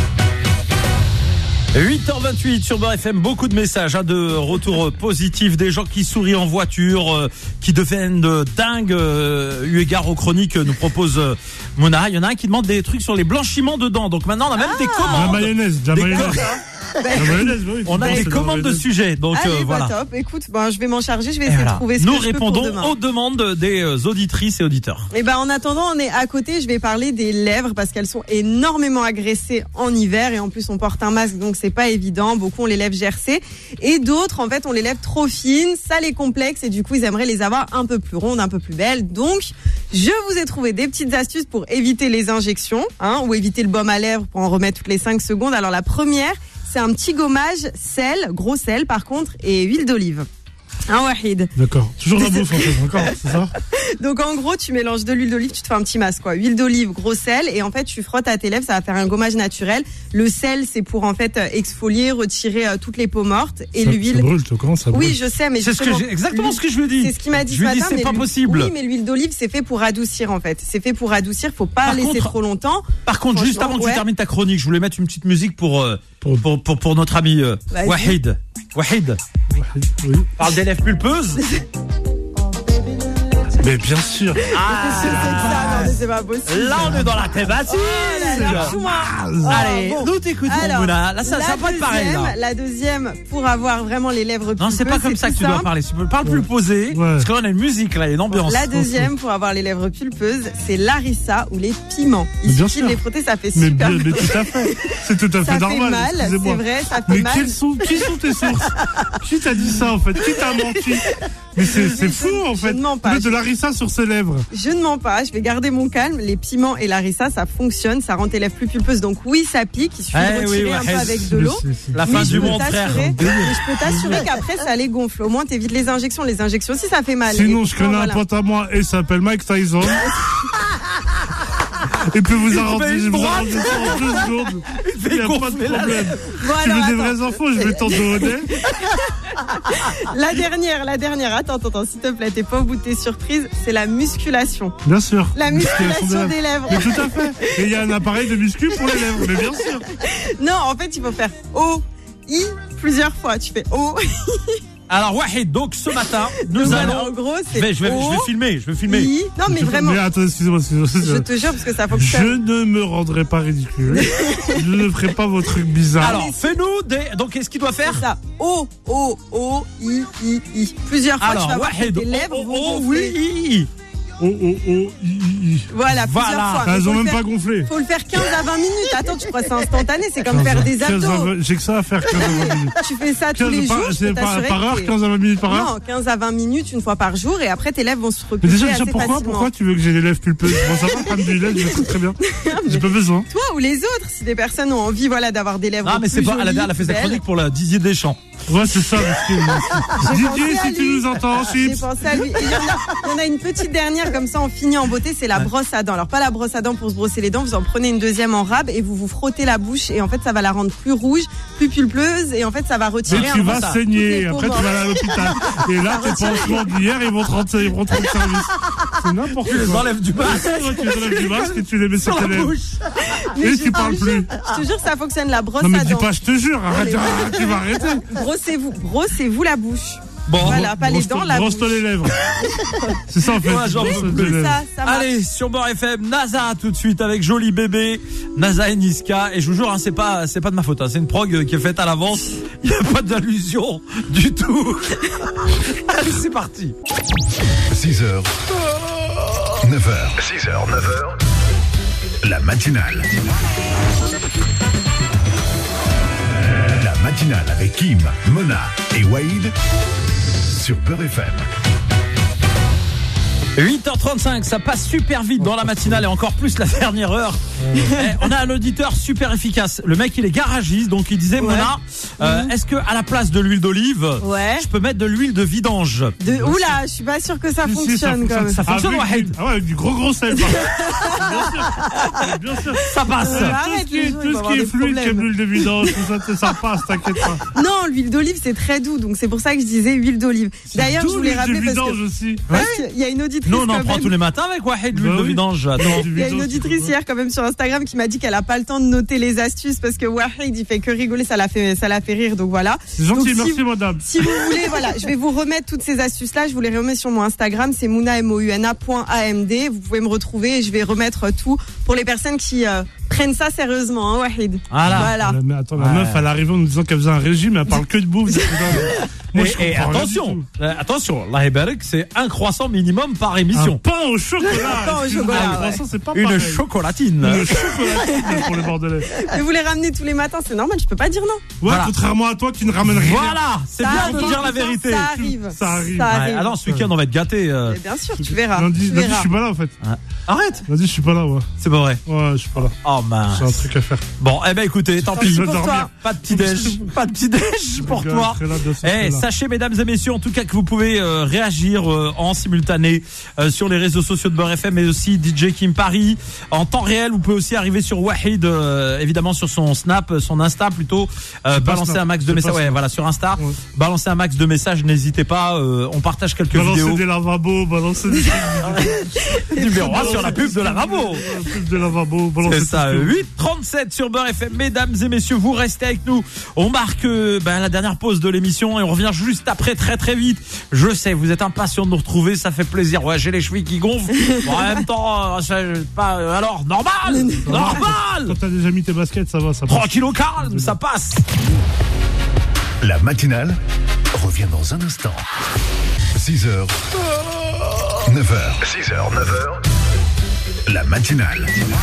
8h28 sur Beurre FM, beaucoup de messages de retours positifs, des gens qui sourient en voiture, qui deviennent dingues, eu égard aux chroniques nous propose Mona. Il y en a un qui demande des trucs sur les blanchiments de dents. Donc maintenant on a même des La commandes. mayonnaise, Des la mayonnaise. La mayonnaise, oui. On a des commandes de sujets, donc Allez, voilà. top. Écoute, je vais m'en charger, je vais essayer de trouver ce Nous que je peux pour répondons demain. aux demandes des auditrices et auditeurs. Et en attendant, on est à côté. Je vais parler des lèvres parce qu'elles sont énormément agressées en hiver et en plus on porte un masque, donc c'est pas évident. Beaucoup ont les lèvres gercées et d'autres, en fait, ont les lèvres trop fines. Ça les complexe et du coup, ils aimeraient les avoir un peu plus rondes, un peu plus belles. Donc, je vous ai trouvé des petites astuces pour éviter les injections, ou éviter le baume à lèvres pour en remettre toutes les 5 secondes. Alors la première, c'est un petit gommage sel, gros sel par contre, et huile d'olive. Wahid. D'accord. Toujours la bouffe en fait, encore, c'est ça? Donc en gros, tu mélanges de l'huile d'olive, tu te fais un petit masque quoi. Huile d'olive, gros sel et en fait tu frottes à tes lèvres, ça va faire un gommage naturel. Le sel, c'est pour en fait exfolier, retirer toutes les peaux mortes et ça, l'huile. Ça brûle, tu comprends, ça brûle. Oui, je sais, mais C'est exactement ce que je lui ai dit. C'est ce qu'il m'a dit je ce lui ai dit matin. c'est pas l'huile- possible. Oui, mais l'huile d'olive, c'est fait pour adoucir en fait. C'est fait pour adoucir, faut pas Par laisser contre- trop longtemps. Par contre, juste avant que tu ouais. termines ta chronique, je voulais mettre une petite musique pour notre ami Vas-y. Wahid. Wahid, Oui. parle des lèvres pulpeuses. Mais bien sûr. C'est ça, non mais c'est pas possible. Là, on est dans la thématique. Allez, bon. nous t'écoutons, Alors, Mouna. Là, ça va pas être pareil, là. La deuxième, pour avoir vraiment les lèvres pulpeuses. Non, c'est pas comme ça que tu dois parler. Parle plus posé. Ouais. Parce que là, on a une musique, là, une ambiance. La deuxième, pour avoir les lèvres pulpeuses, c'est l'arissa ou les piments. Il Bien suffit sûr. de les frotter, ça fait Mais, super mais tout à fait. C'est tout à fait Ça normal. fait mal, c'est excusez-moi. vrai, ça fait Mais mal. qui sont tes sources? Qui t'a dit ça en fait? Qui t'a menti? Mais c'est fou en Je fait. ne mens pas. Mettre de l'arissa sur ses lèvres. Je ne mens pas, je vais garder mon calme. Les piments et l'arissa, ça fonctionne, ça rend tes lèvres plus pulpeuses. Donc oui, ça pique, il suffit de retirer un peu avec de l'eau. La Mais fin je du peux monde, frère. t'assurer- mais je peux t'assurer qu'après ça les gonfle. Au moins t'évites les injections. Les injections aussi ça fait mal. Sinon, Et je connais voilà. un pote à moi et il s'appelle Mike Tyson. Il peut vous arranger ça en 2 secondes. Il n'y a pas de problème. Bon, Tu alors, veux des attends. vraies infos? Je vais t'en donner. La dernière. Attends, s'il te plaît, t'es pas au bout de tes surprises. C'est la musculation. Bien sûr. La musculation des lèvres. Mais tout à fait. Et il y a un appareil de muscu pour les lèvres. Mais bien sûr. Non, en fait, il faut faire O, I plusieurs fois. Tu fais O. Alors, Wahid, donc ce matin, nous Donc, allons. voilà, en gros, Je c'est vais O, filmer. I. Non, mais vraiment. Mais attends, excusez-moi. Je te jure parce que ça Je fonctionne. ne me rendrai pas ridicule. Je ne ferai pas vos trucs bizarres. Alors, fais-nous des. Donc, qu'est-ce qu'il doit faire? C'est ça. O, I. Plusieurs fois, tu vas Alors, voir que Wahid, tes lèvres vont oui, gonfler. oui. Voilà, plusieurs fois. Elles Faut ont le même faire- pas gonflé. Faut le faire 15 à 20 minutes. Attends, tu crois que c'est instantané, c'est comme faire des 15 à abdos. 20 J'ai que ça à faire 15 à 20 minutes. Tu fais ça tous 15 les jours, je c'est peux par t'assurer heure, que t'es- 15 à 20 minutes par heure. Non, 15 à 20 minutes une fois par jour et après tes lèvres vont se Mais replier déjà, assez facilement. pourquoi tu veux que j'ai des lèvres pulpeuses? Bon, ça va, alhamdoulilah, je vais très très bien. J'ai pas besoin. Toi ou les autres, si des personnes ont envie d'avoir des lèvres Ah, mais c'est plus pas. Elle jolies, a fait sa belles. chronique pour la Didier Deschamps. Ouais, c'est ça, Didier, pensé à si tu lui. nous entends, J'ai chips. pensé à lui. Et il y en a une petite dernière, comme ça on finit en beauté, c'est la brosse à dents. Alors pas la brosse à dents pour se brosser les dents, vous en prenez une deuxième en rab et vous vous frottez la bouche et en fait ça va la rendre plus rouge, plus pulpeuse et en fait ça va retirer Mais un tu peu vas ça. saigner, Toutes les peaux après tu vas aller à l'hôpital. Et là, tes pansements d'hier, ils vont te rendre service. C'est n'importe Tu les quoi. enlèves du masque Tu les enlèves du masque et tu les mets sur sur tes la lèvres. bouche. Mais Et je tu parles te plus. jure, je te jure ça fonctionne la brosse Non mais à dis dents. pas, je te jure, arrête, tu vas arrêter. Brossez-vous la bouche. Bon, Voilà, pas les dents, la bouche. Brosse-toi les lèvres. C'est ça en fait. Ouais, j'en peux Brosse-toi plus. les lèvres. Ça marche. allez, sur Beurre FM, NASA tout de suite avec Joli Bébé, NASA et Niska. Et je vous jure, hein, c'est pas de ma faute, hein, c'est une prog qui est faite à l'avance. Il n'y a pas d'allusion du tout. Allez, c'est parti. 6h, 9h. 6h, 9h. La matinale. La matinale avec Kim, Mona et Wahid sur Beurre FM. 8h35, ça passe super vite dans la matinale et encore plus la dernière heure. On a un auditeur super efficace. Le mec, il est garagiste, donc il disait, Ouais. Mona, est-ce que à la place de l'huile d'olive, Ouais. je peux mettre de l'huile de vidange? Oula, je suis pas sûre que ça Si, fonctionne quand même. Ça fonctionne, avec, Wahid. ah ouais, avec du gros sel. Bien sûr. Bien sûr. Ça passe. Arrête, les gens, ils vont Tout ce avoir qui est des fluide problèmes. comme l'huile de vidange, ça passe, t'inquiète pas. Non, l'huile d'olive c'est très doux, donc c'est pour ça que je disais huile d'olive. D'ailleurs, je D'où voulais l'huile rappeler de parce vidange que aussi. il y a une auditrice. Nous, on en quand prend même. tous les matins avec Wahid, l'huile Bah de oui. vidange. Attends. Il y a une auditrice hier quand même sur Instagram qui m'a dit qu'elle a pas le temps de noter les astuces parce que Wahid il fait que rigoler, ça la fait rire, donc voilà. C'est gentil, Donc, merci madame. Si vous voulez, voilà, je vais vous remettre toutes ces astuces-là. Je vous les remets sur mon Instagram, c'est mouna.amd. Vous pouvez me retrouver et je vais remettre tout pour les personnes qui prennent ça sérieusement, hein, Wahid. Voilà. Mais attends, la meuf, elle arrive en nous disant qu'elle faisait un régime, elle parle que de bouffe. Moi, et attention, Allah Barak, c'est un croissant minimum par émission. Un pain au chocolat. Un croissant, c'est pas pareil. Une chocolatine. Une chocolatine pour les Bordelais. Mais vous les ramenez tous les matins, c'est normal, je peux pas dire non. Ouais, voilà. Contrairement à toi qui ne ramène rien. Voilà, c'est ça bien de dire la vérité. Ça arrive. Ça arrive. Ah non, ce week-end, on va être gâtés. Bien sûr, tu verras. Lundi, je suis pas là en fait. Arrête. Lundi, je suis pas là, ouais. C'est pas vrai. Ouais, je suis pas là. Oh mince. J'ai un truc à faire. Bon, eh ben écoutez, tant pis. Pour toi. Pas de petit déj. Pas de petit déj pour toi. Sachez, mesdames et messieurs, en tout cas, que vous pouvez réagir en simultané sur les réseaux sociaux de Beurre FM, mais aussi DJ Kim Paris en temps réel. Vous pouvez aussi arriver sur Wahid, évidemment sur son Snap, son Insta plutôt. Balancer un max de messages. Ouais, voilà, sur Insta. Ouais. Balancer un max de messages. N'hésitez pas. On partage quelques vidéos. Balancer des lavabos, balancer des numéro 1 sur la pub de lavabo. La pub de lavabo. C'est ça. 8h37 sur Beurre FM. Mesdames et messieurs, vous restez avec nous. On marque la dernière pause de l'émission et on revient juste après, très très vite. Je sais, vous êtes impatients de nous retrouver, ça fait plaisir. Ouais, j'ai les chevilles qui gonflent. Bon, en même temps, alors normal. Quand t'as déjà mis tes baskets, ça va. Tranquille au calme, ça passe. La matinale revient dans un instant. 6h, 9h. 6h, 9h. La matinale.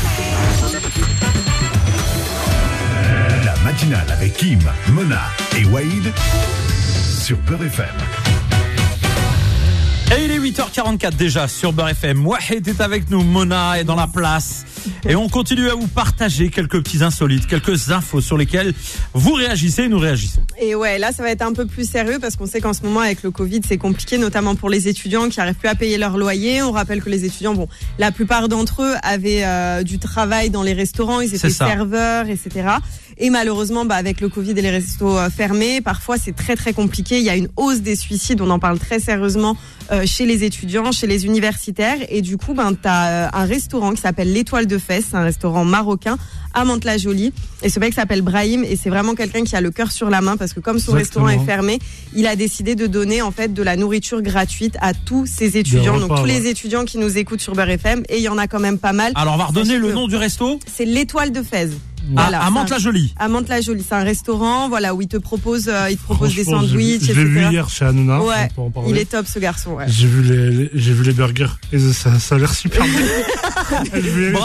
La matinale avec Kim, Mona et Wahid sur Beurre FM. Et il est 8h44 déjà sur Beurre FM. Wahid est avec nous, Mona est dans la place. Et on continue à vous partager quelques petits insolites, quelques infos sur lesquelles vous réagissez et nous réagissons. Et ouais, là ça va être un peu plus sérieux parce qu'on sait qu'en ce moment avec le Covid c'est compliqué, notamment pour les étudiants qui n'arrivent plus à payer leur loyer. On rappelle que les étudiants, la plupart d'entre eux avaient du travail dans les restaurants, ils étaient serveurs, etc. Et malheureusement, avec le Covid et les restos fermés, parfois c'est très très compliqué. Il y a une hausse des suicides, on en parle très sérieusement chez les étudiants, chez les universitaires. Et du coup, t'as un restaurant qui s'appelle l'Étoile de Fès, c'est un restaurant marocain à Mantes-la-Jolie. Et ce mec s'appelle Brahim et c'est vraiment quelqu'un qui a le cœur sur la main parce que comme son restaurant est fermé, il a décidé de donner en fait de la nourriture gratuite à tous ses étudiants. Donc tous les étudiants qui nous écoutent sur Beurre FM, et il y en a quand même pas mal. Alors on va redonner le nom du resto. C'est l'Étoile de Fès. Voilà, à Mantes-la-Jolie. À Mantes-la-Jolie, c'est un restaurant, où il te propose des sandwichs, etc. Je l'ai vu hier chez Hanouna. Ouais, il est top ce garçon. Ouais. J'ai vu les burgers et ça a l'air super bon.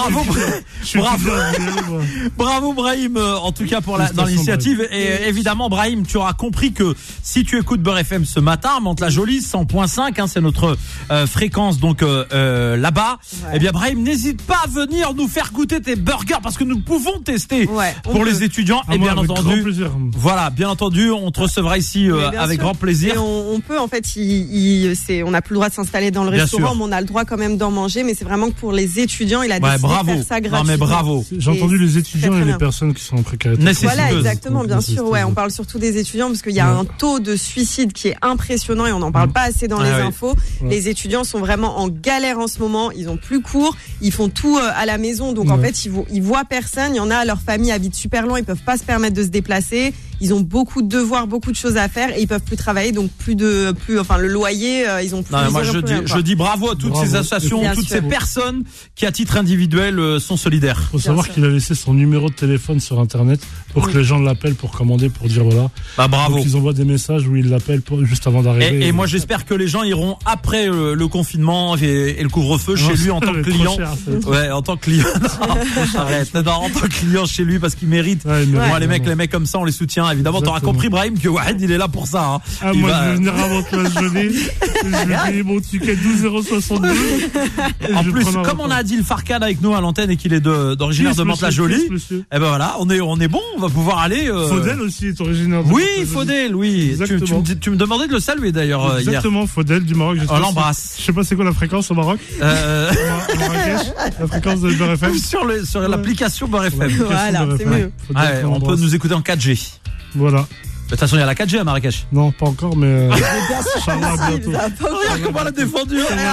Bravo Brahim, en tout cas dans l'initiative. Et évidemment Brahim, tu auras compris que si tu écoutes Beurre FM ce matin, Mantes-la-Jolie 100.5, c'est notre fréquence donc là-bas. Ouais. Eh bien Brahim, n'hésite pas à venir nous faire goûter tes burgers parce que nous pouvons tester. Pour les étudiants et bien entendu, voilà, bien entendu, on te recevra ici avec grand plaisir. Et on peut en fait, on n'a plus le droit de s'installer dans le restaurant, mais on a le droit quand même d'en manger. Mais c'est vraiment que pour les étudiants, il a décidé de faire ça gratuitement. Non mais bravo. J'ai entendu les étudiants et les personnes qui sont en précarité. Voilà, exactement, bien sûr. Ouais, on parle surtout des étudiants parce qu'il y a un taux de suicide qui est impressionnant et on n'en parle pas assez dans les infos. Les étudiants sont vraiment en galère en ce moment. Ils ont plus cours, ils font tout à la maison, donc en fait ils voient personne. Il y en a, leur famille habite super loin, ils peuvent pas se permettre de se déplacer. Ils ont beaucoup de devoirs, beaucoup de choses à faire et ils peuvent plus travailler, donc le loyer, ils ont plus. Non, moi je dis bravo à toutes ces associations, toutes ces personnes qui à titre individuel sont solidaires. Il faut savoir qu'il a laissé son numéro de téléphone sur internet pour que les gens l'appellent pour commander, pour dire voilà. Bravo. Donc ils envoient des messages où ils l'appellent juste avant d'arriver. Et moi j'espère que les gens iront après le confinement et le couvre-feu chez lui en tant que client. En tant que client. Arrête. En tant que client chez lui parce qu'il mérite. Moi les mecs comme ça on les soutient. Évidemment, t'auras compris, Brahim, que Wahid, il est là pour ça. Moi, je vais venir avant que la journée. Je vais payer mon ticket 12,62 €. En plus, comme on a Adil Farkan avec nous à l'antenne et qu'il est d'originaire de Mantes-la-Jolie, eh ben voilà, on est bon, on va pouvoir aller. Faudel aussi est originaire de Mantes-la-Jolie. Oui, Faudel, oui. Tu me demandais de le saluer d'ailleurs hier. Exactement, Faudel du Maroc. On l'embrasse. Je sais pas c'est quoi la fréquence au Maroc. Marrakech, la fréquence de Beurre FM. Sur l'application Beurre FM. Voilà, c'est mieux. On peut nous écouter en 4G. Voilà. De toute façon, il y a la 4G à Marrakech. Non, pas encore, mais. Inch'Allah, bientôt. Regarde comment elle a défendu.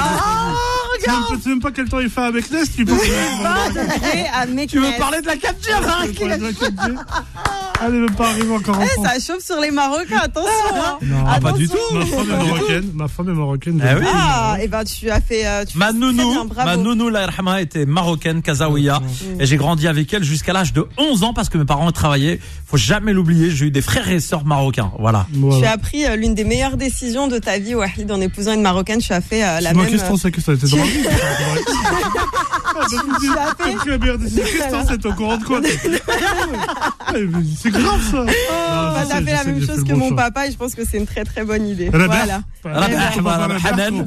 Tu sais même pas quel temps il fait avec Nest, tu veux parler de la 4G à Marrakech. Elle est même pas arrivée encore en France. Ça chauffe sur les Marocains, attention. Hein. Non, pas du tout. Ma femme est marocaine. Ah oui. Ah, et ben tu as fait. Ma nounou, la Yarhama, était marocaine, kazaouia. Et j'ai grandi avec elle jusqu'à l'âge de 11 ans parce que mes parents travaillaient. Faut jamais l'oublier, j'ai eu des frères et sœurs marocains. Voilà. Tu as pris l'une des meilleures décisions de ta vie, Wahid, en épousant une marocaine. Tu as fait la même. Question, c'est que ça a été dans ma vie. Tu as bien décidé. Question, c'est au courant de quoi? C'est grave ça. T'as fait la même chose que mon papa et je pense que c'est une très très bonne idée. Voilà. Hanan.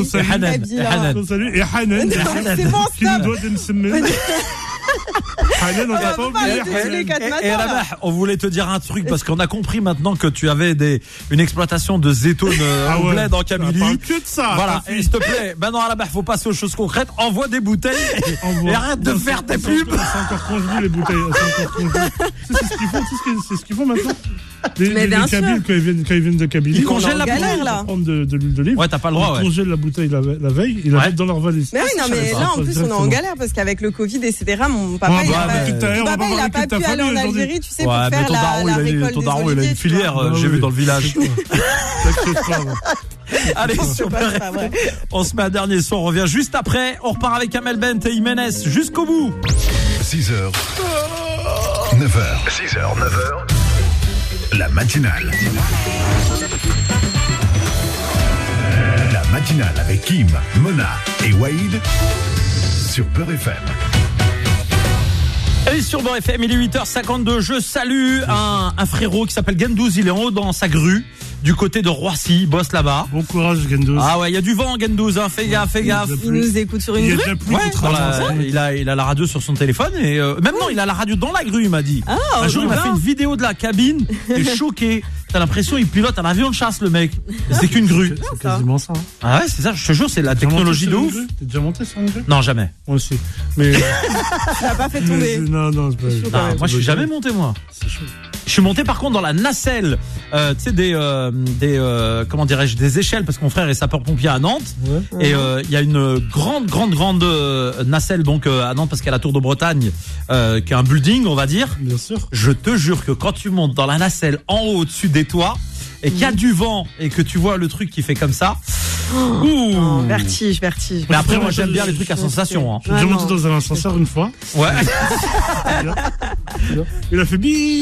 Et Hanan. C'est bon, qui nous doit de me Hanan, on n'a pas oublié Hanan. Et Rabah, on voulait te dire un truc parce qu'on a compris maintenant que tu avais une exploitation de zétone au bled en Kabylie. Que de ça. Voilà. Et s'il te plaît, maintenant Rabah, faut passer aux choses concrètes. Envoie des bouteilles et arrête de faire tes pubs. C'est encore congelé les bouteilles. C'est ce qu'ils font. C'est ce qu'ils font maintenant. Les Kabyles, quand ils viennent de Kabylie, ils congèlent la bouteille. Ils prennent de l'huile d'olive. Ouais, t'as pas le droit. Ils congèlent la bouteille la veille, ils la mettent dans leur valise. Mais oui, non, mais là, en plus, on est en galère parce qu'avec le Covid, etc., mon papa, il a pas pu aller en Algérie, tu sais, pour faire la récolte des daron, il a une filière, j'ai vu dans le village. Allez, super. On se met un dernier son, on revient juste après. On repart avec Amel Bent et Jiménez jusqu'au bout. 6h, 9h. 6h, 9h. La matinale. La matinale avec Kim, Mona et Wahid sur Beurre FM. Et sur Beurre FM, il est 8h52. Je salue un frérot qui s'appelle Gendouz. Il est en haut dans sa grue, du côté de Roissy. Il bosse là-bas. Bon courage, Gendouz. Ah ouais, il y a du vent, Gendouz. Hein. Fais gaffe. Il nous écoute sur une grue. Il a la radio sur son téléphone. Et même non, il a la radio dans la grue, il m'a dit. Un jour, il m'a fait une vidéo de la cabine. Et choqué. T'as l'impression il pilote un avion de chasse, le mec. C'est qu'une grue. C'est quasiment ça. Ah ouais, c'est ça, je te jure, c'est la technologie de ouf. T'es déjà monté sur une grue? Non, jamais. Moi aussi. Mais. Tu l'as pas fait tomber. Non, c'est pas. Moi, je suis jamais monté, moi. C'est chaud. Je suis monté par contre dans la nacelle, tu sais comment dirais-je, des échelles parce que mon frère est sapeur-pompier à Nantes. Ouais. Et il y a une grande nacelle donc à Nantes parce qu'il y a la Tour de Bretagne qui est un building, on va dire. Bien sûr. Je te jure que quand tu montes dans la nacelle en haut au-dessus des toits et qu'il y a du vent et que tu vois le truc qui fait comme ça. Vertige. Mais après moi j'aime bien les trucs à sensation. J'ai déjà monté dans un ascenseur une fois. Ouais. Il a fait bip.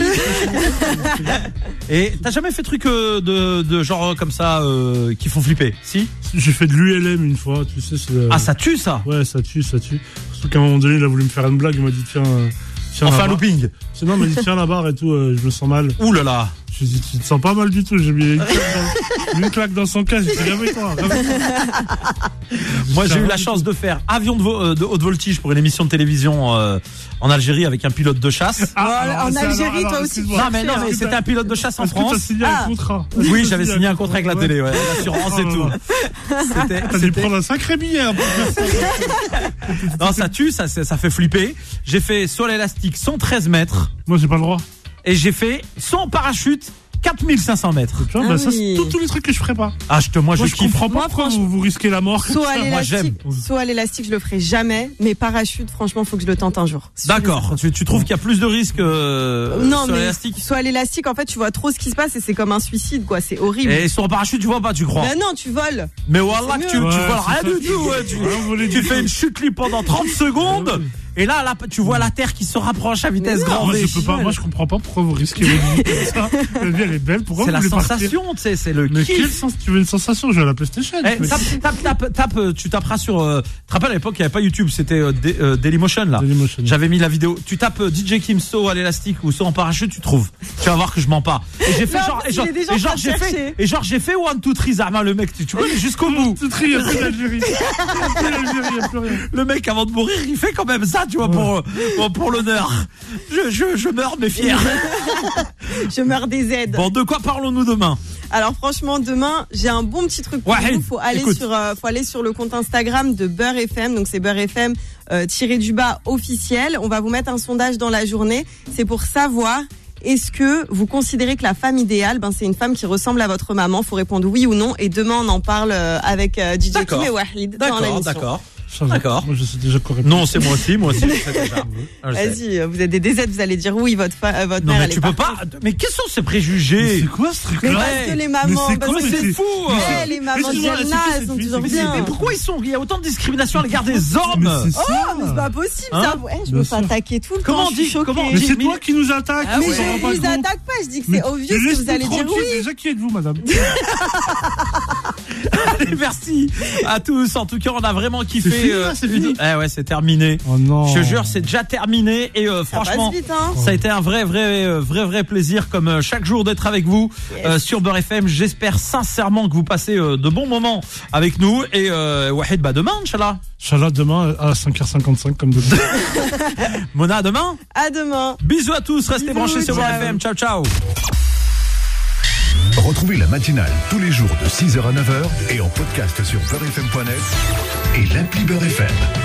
Et t'as jamais fait truc de genre comme ça qui font flipper? Si. J'ai fait de l'ULM une fois, tu sais. Ah ça tue ça. Ouais, ça tue. Surtout qu'à un moment donné il a voulu me faire une blague, il m'a dit tiens. On fait un looping. Non, il m'a dit tiens la barre et tout, je me sens mal. Ouh là là. Je dis tu te sens pas mal du tout. J'ai mis une claque dans son casque. J'ai dit réveille-toi. Moi j'ai eu la chance de faire avion de haute voltige pour une émission de télévision en Algérie avec un pilote de chasse. En Algérie toi aussi. Non mais c'était un pilote de chasse en France. T'as signé un contrat? Oui, j'avais signé un contrat avec la télé, l'assurance et tout. T'as dû prendre un sacré billet. Non, ça tue, ça fait flipper. J'ai fait saut à l'élastique 113 mètres. Moi j'ai pas le droit. Et j'ai fait sans parachute 4500 mètres. Tu vois, ça c'est tous les trucs que je ferais pas. Moi je comprends pas pourquoi vous risquez la mort. Saut à l'élastique, je le ferai jamais. Mais parachute, franchement, faut que je le tente un jour. D'accord. Tu trouves qu'il y a plus de risques non, sur mais l'élastique? Saut à l'élastique, en fait, tu vois trop ce qui se passe et c'est comme un suicide, quoi. C'est horrible. Et sur un parachute, tu vois pas, tu crois? Ben non, tu voles. Mais wallah, tu voles rien du tout. Tu fais une chute libre pendant 30 secondes. Et là, tu vois la terre qui se rapproche à vitesse grand V. Moi, je comprends pas pourquoi vous risquez votre vie comme ça. La vie, elle est belle. Pourquoi c'est vous la voulez sensation, tu sais, c'est le mais kiff. Quel sens? Tu veux une sensation? Je vais à la PlayStation. Tu taperas sur. Tu te rappelles à l'époque, il n'y avait pas YouTube, c'était Dailymotion là. Dailymotion. J'avais mis la vidéo. Tu tapes DJ Kim saut à l'élastique ou saut en parachute, tu trouves. Tu vas voir que je mens pas. Et j'ai fait j'ai fait 1, 2, 3 Zama, le mec, tu vois, jusqu'au bout. 1, 2, 3, il n'y a plus d'Algérie. Il n'y a plus rien. Le mec, avant de mourir, il fait quand même ça, tu vois, pour l'honneur. Je meurs mais fier. Je meurs des aides. Bon, de quoi parlons-nous demain? Alors franchement, demain, j'ai un bon petit truc pour vous. Faut aller sur le compte Instagram de Beurre FM. Donc c'est Beurre FM _ officiel. On va vous mettre un sondage dans la journée. C'est pour savoir, est-ce que vous considérez que la femme idéale, c'est une femme qui ressemble à votre maman? Faut répondre oui ou non. Et demain, on en parle avec DJ Kim et Wahid dans l'émission. D'accord. Ça va. D'accord. Moi, je sais déjà quoi répondre. Non, c'est moi aussi, je sais déjà. Je sais. Vas-y, vous êtes des DZ, vous allez dire oui, votre Non, mère, mais elle tu est peux pas. Mais quels sont ces préjugés? C'est quoi ce truc-là? Mais parce que les mamans, c'est parce quoi, que mais c'est fou. les mamans Excuse-moi, d'Yelna, c'est elles sont qui, toujours c'est qui, bien. Mais pourquoi il y a autant de discrimination à l'égard des hommes? Mais c'est Oh, ça. mais c'est pas possible, Hein ça. Ouais, je me Bien fais sûr. attaquer tout le Comment temps. on je suis dit- choquée. comment on Mais dit- c'est toi qui nous attaques. Ah Mais on ouais. s'en je rend ne pas vous compte. attaque pas, je dis que Mais- c'est obvious mais que vous laisse-nous allez dire tranquille. oui. Déjà, qui êtes-vous, madame? Allez, merci à tous. En tout cas, on a vraiment kiffé. C'est fini, là, c'est fini. Ouais, c'est terminé. Oh non. Je te jure, c'est déjà terminé et Ça franchement, passe vite, hein. ça a été un vrai plaisir comme chaque jour d'être avec vous sur Beurre FM. J'espère sincèrement que vous passez de bons moments avec nous et Wahid, demain, Inch'Allah. Inch'Allah, demain à 5h55 comme d'habitude. Mona, demain. À demain. Bisous à tous, restez Bisous, branchés sur Beurre ciao. FM. Ciao, ciao. Retrouvez la matinale tous les jours de 6h à 9h et en podcast sur beurrefm.net et l'appli Beurre FM.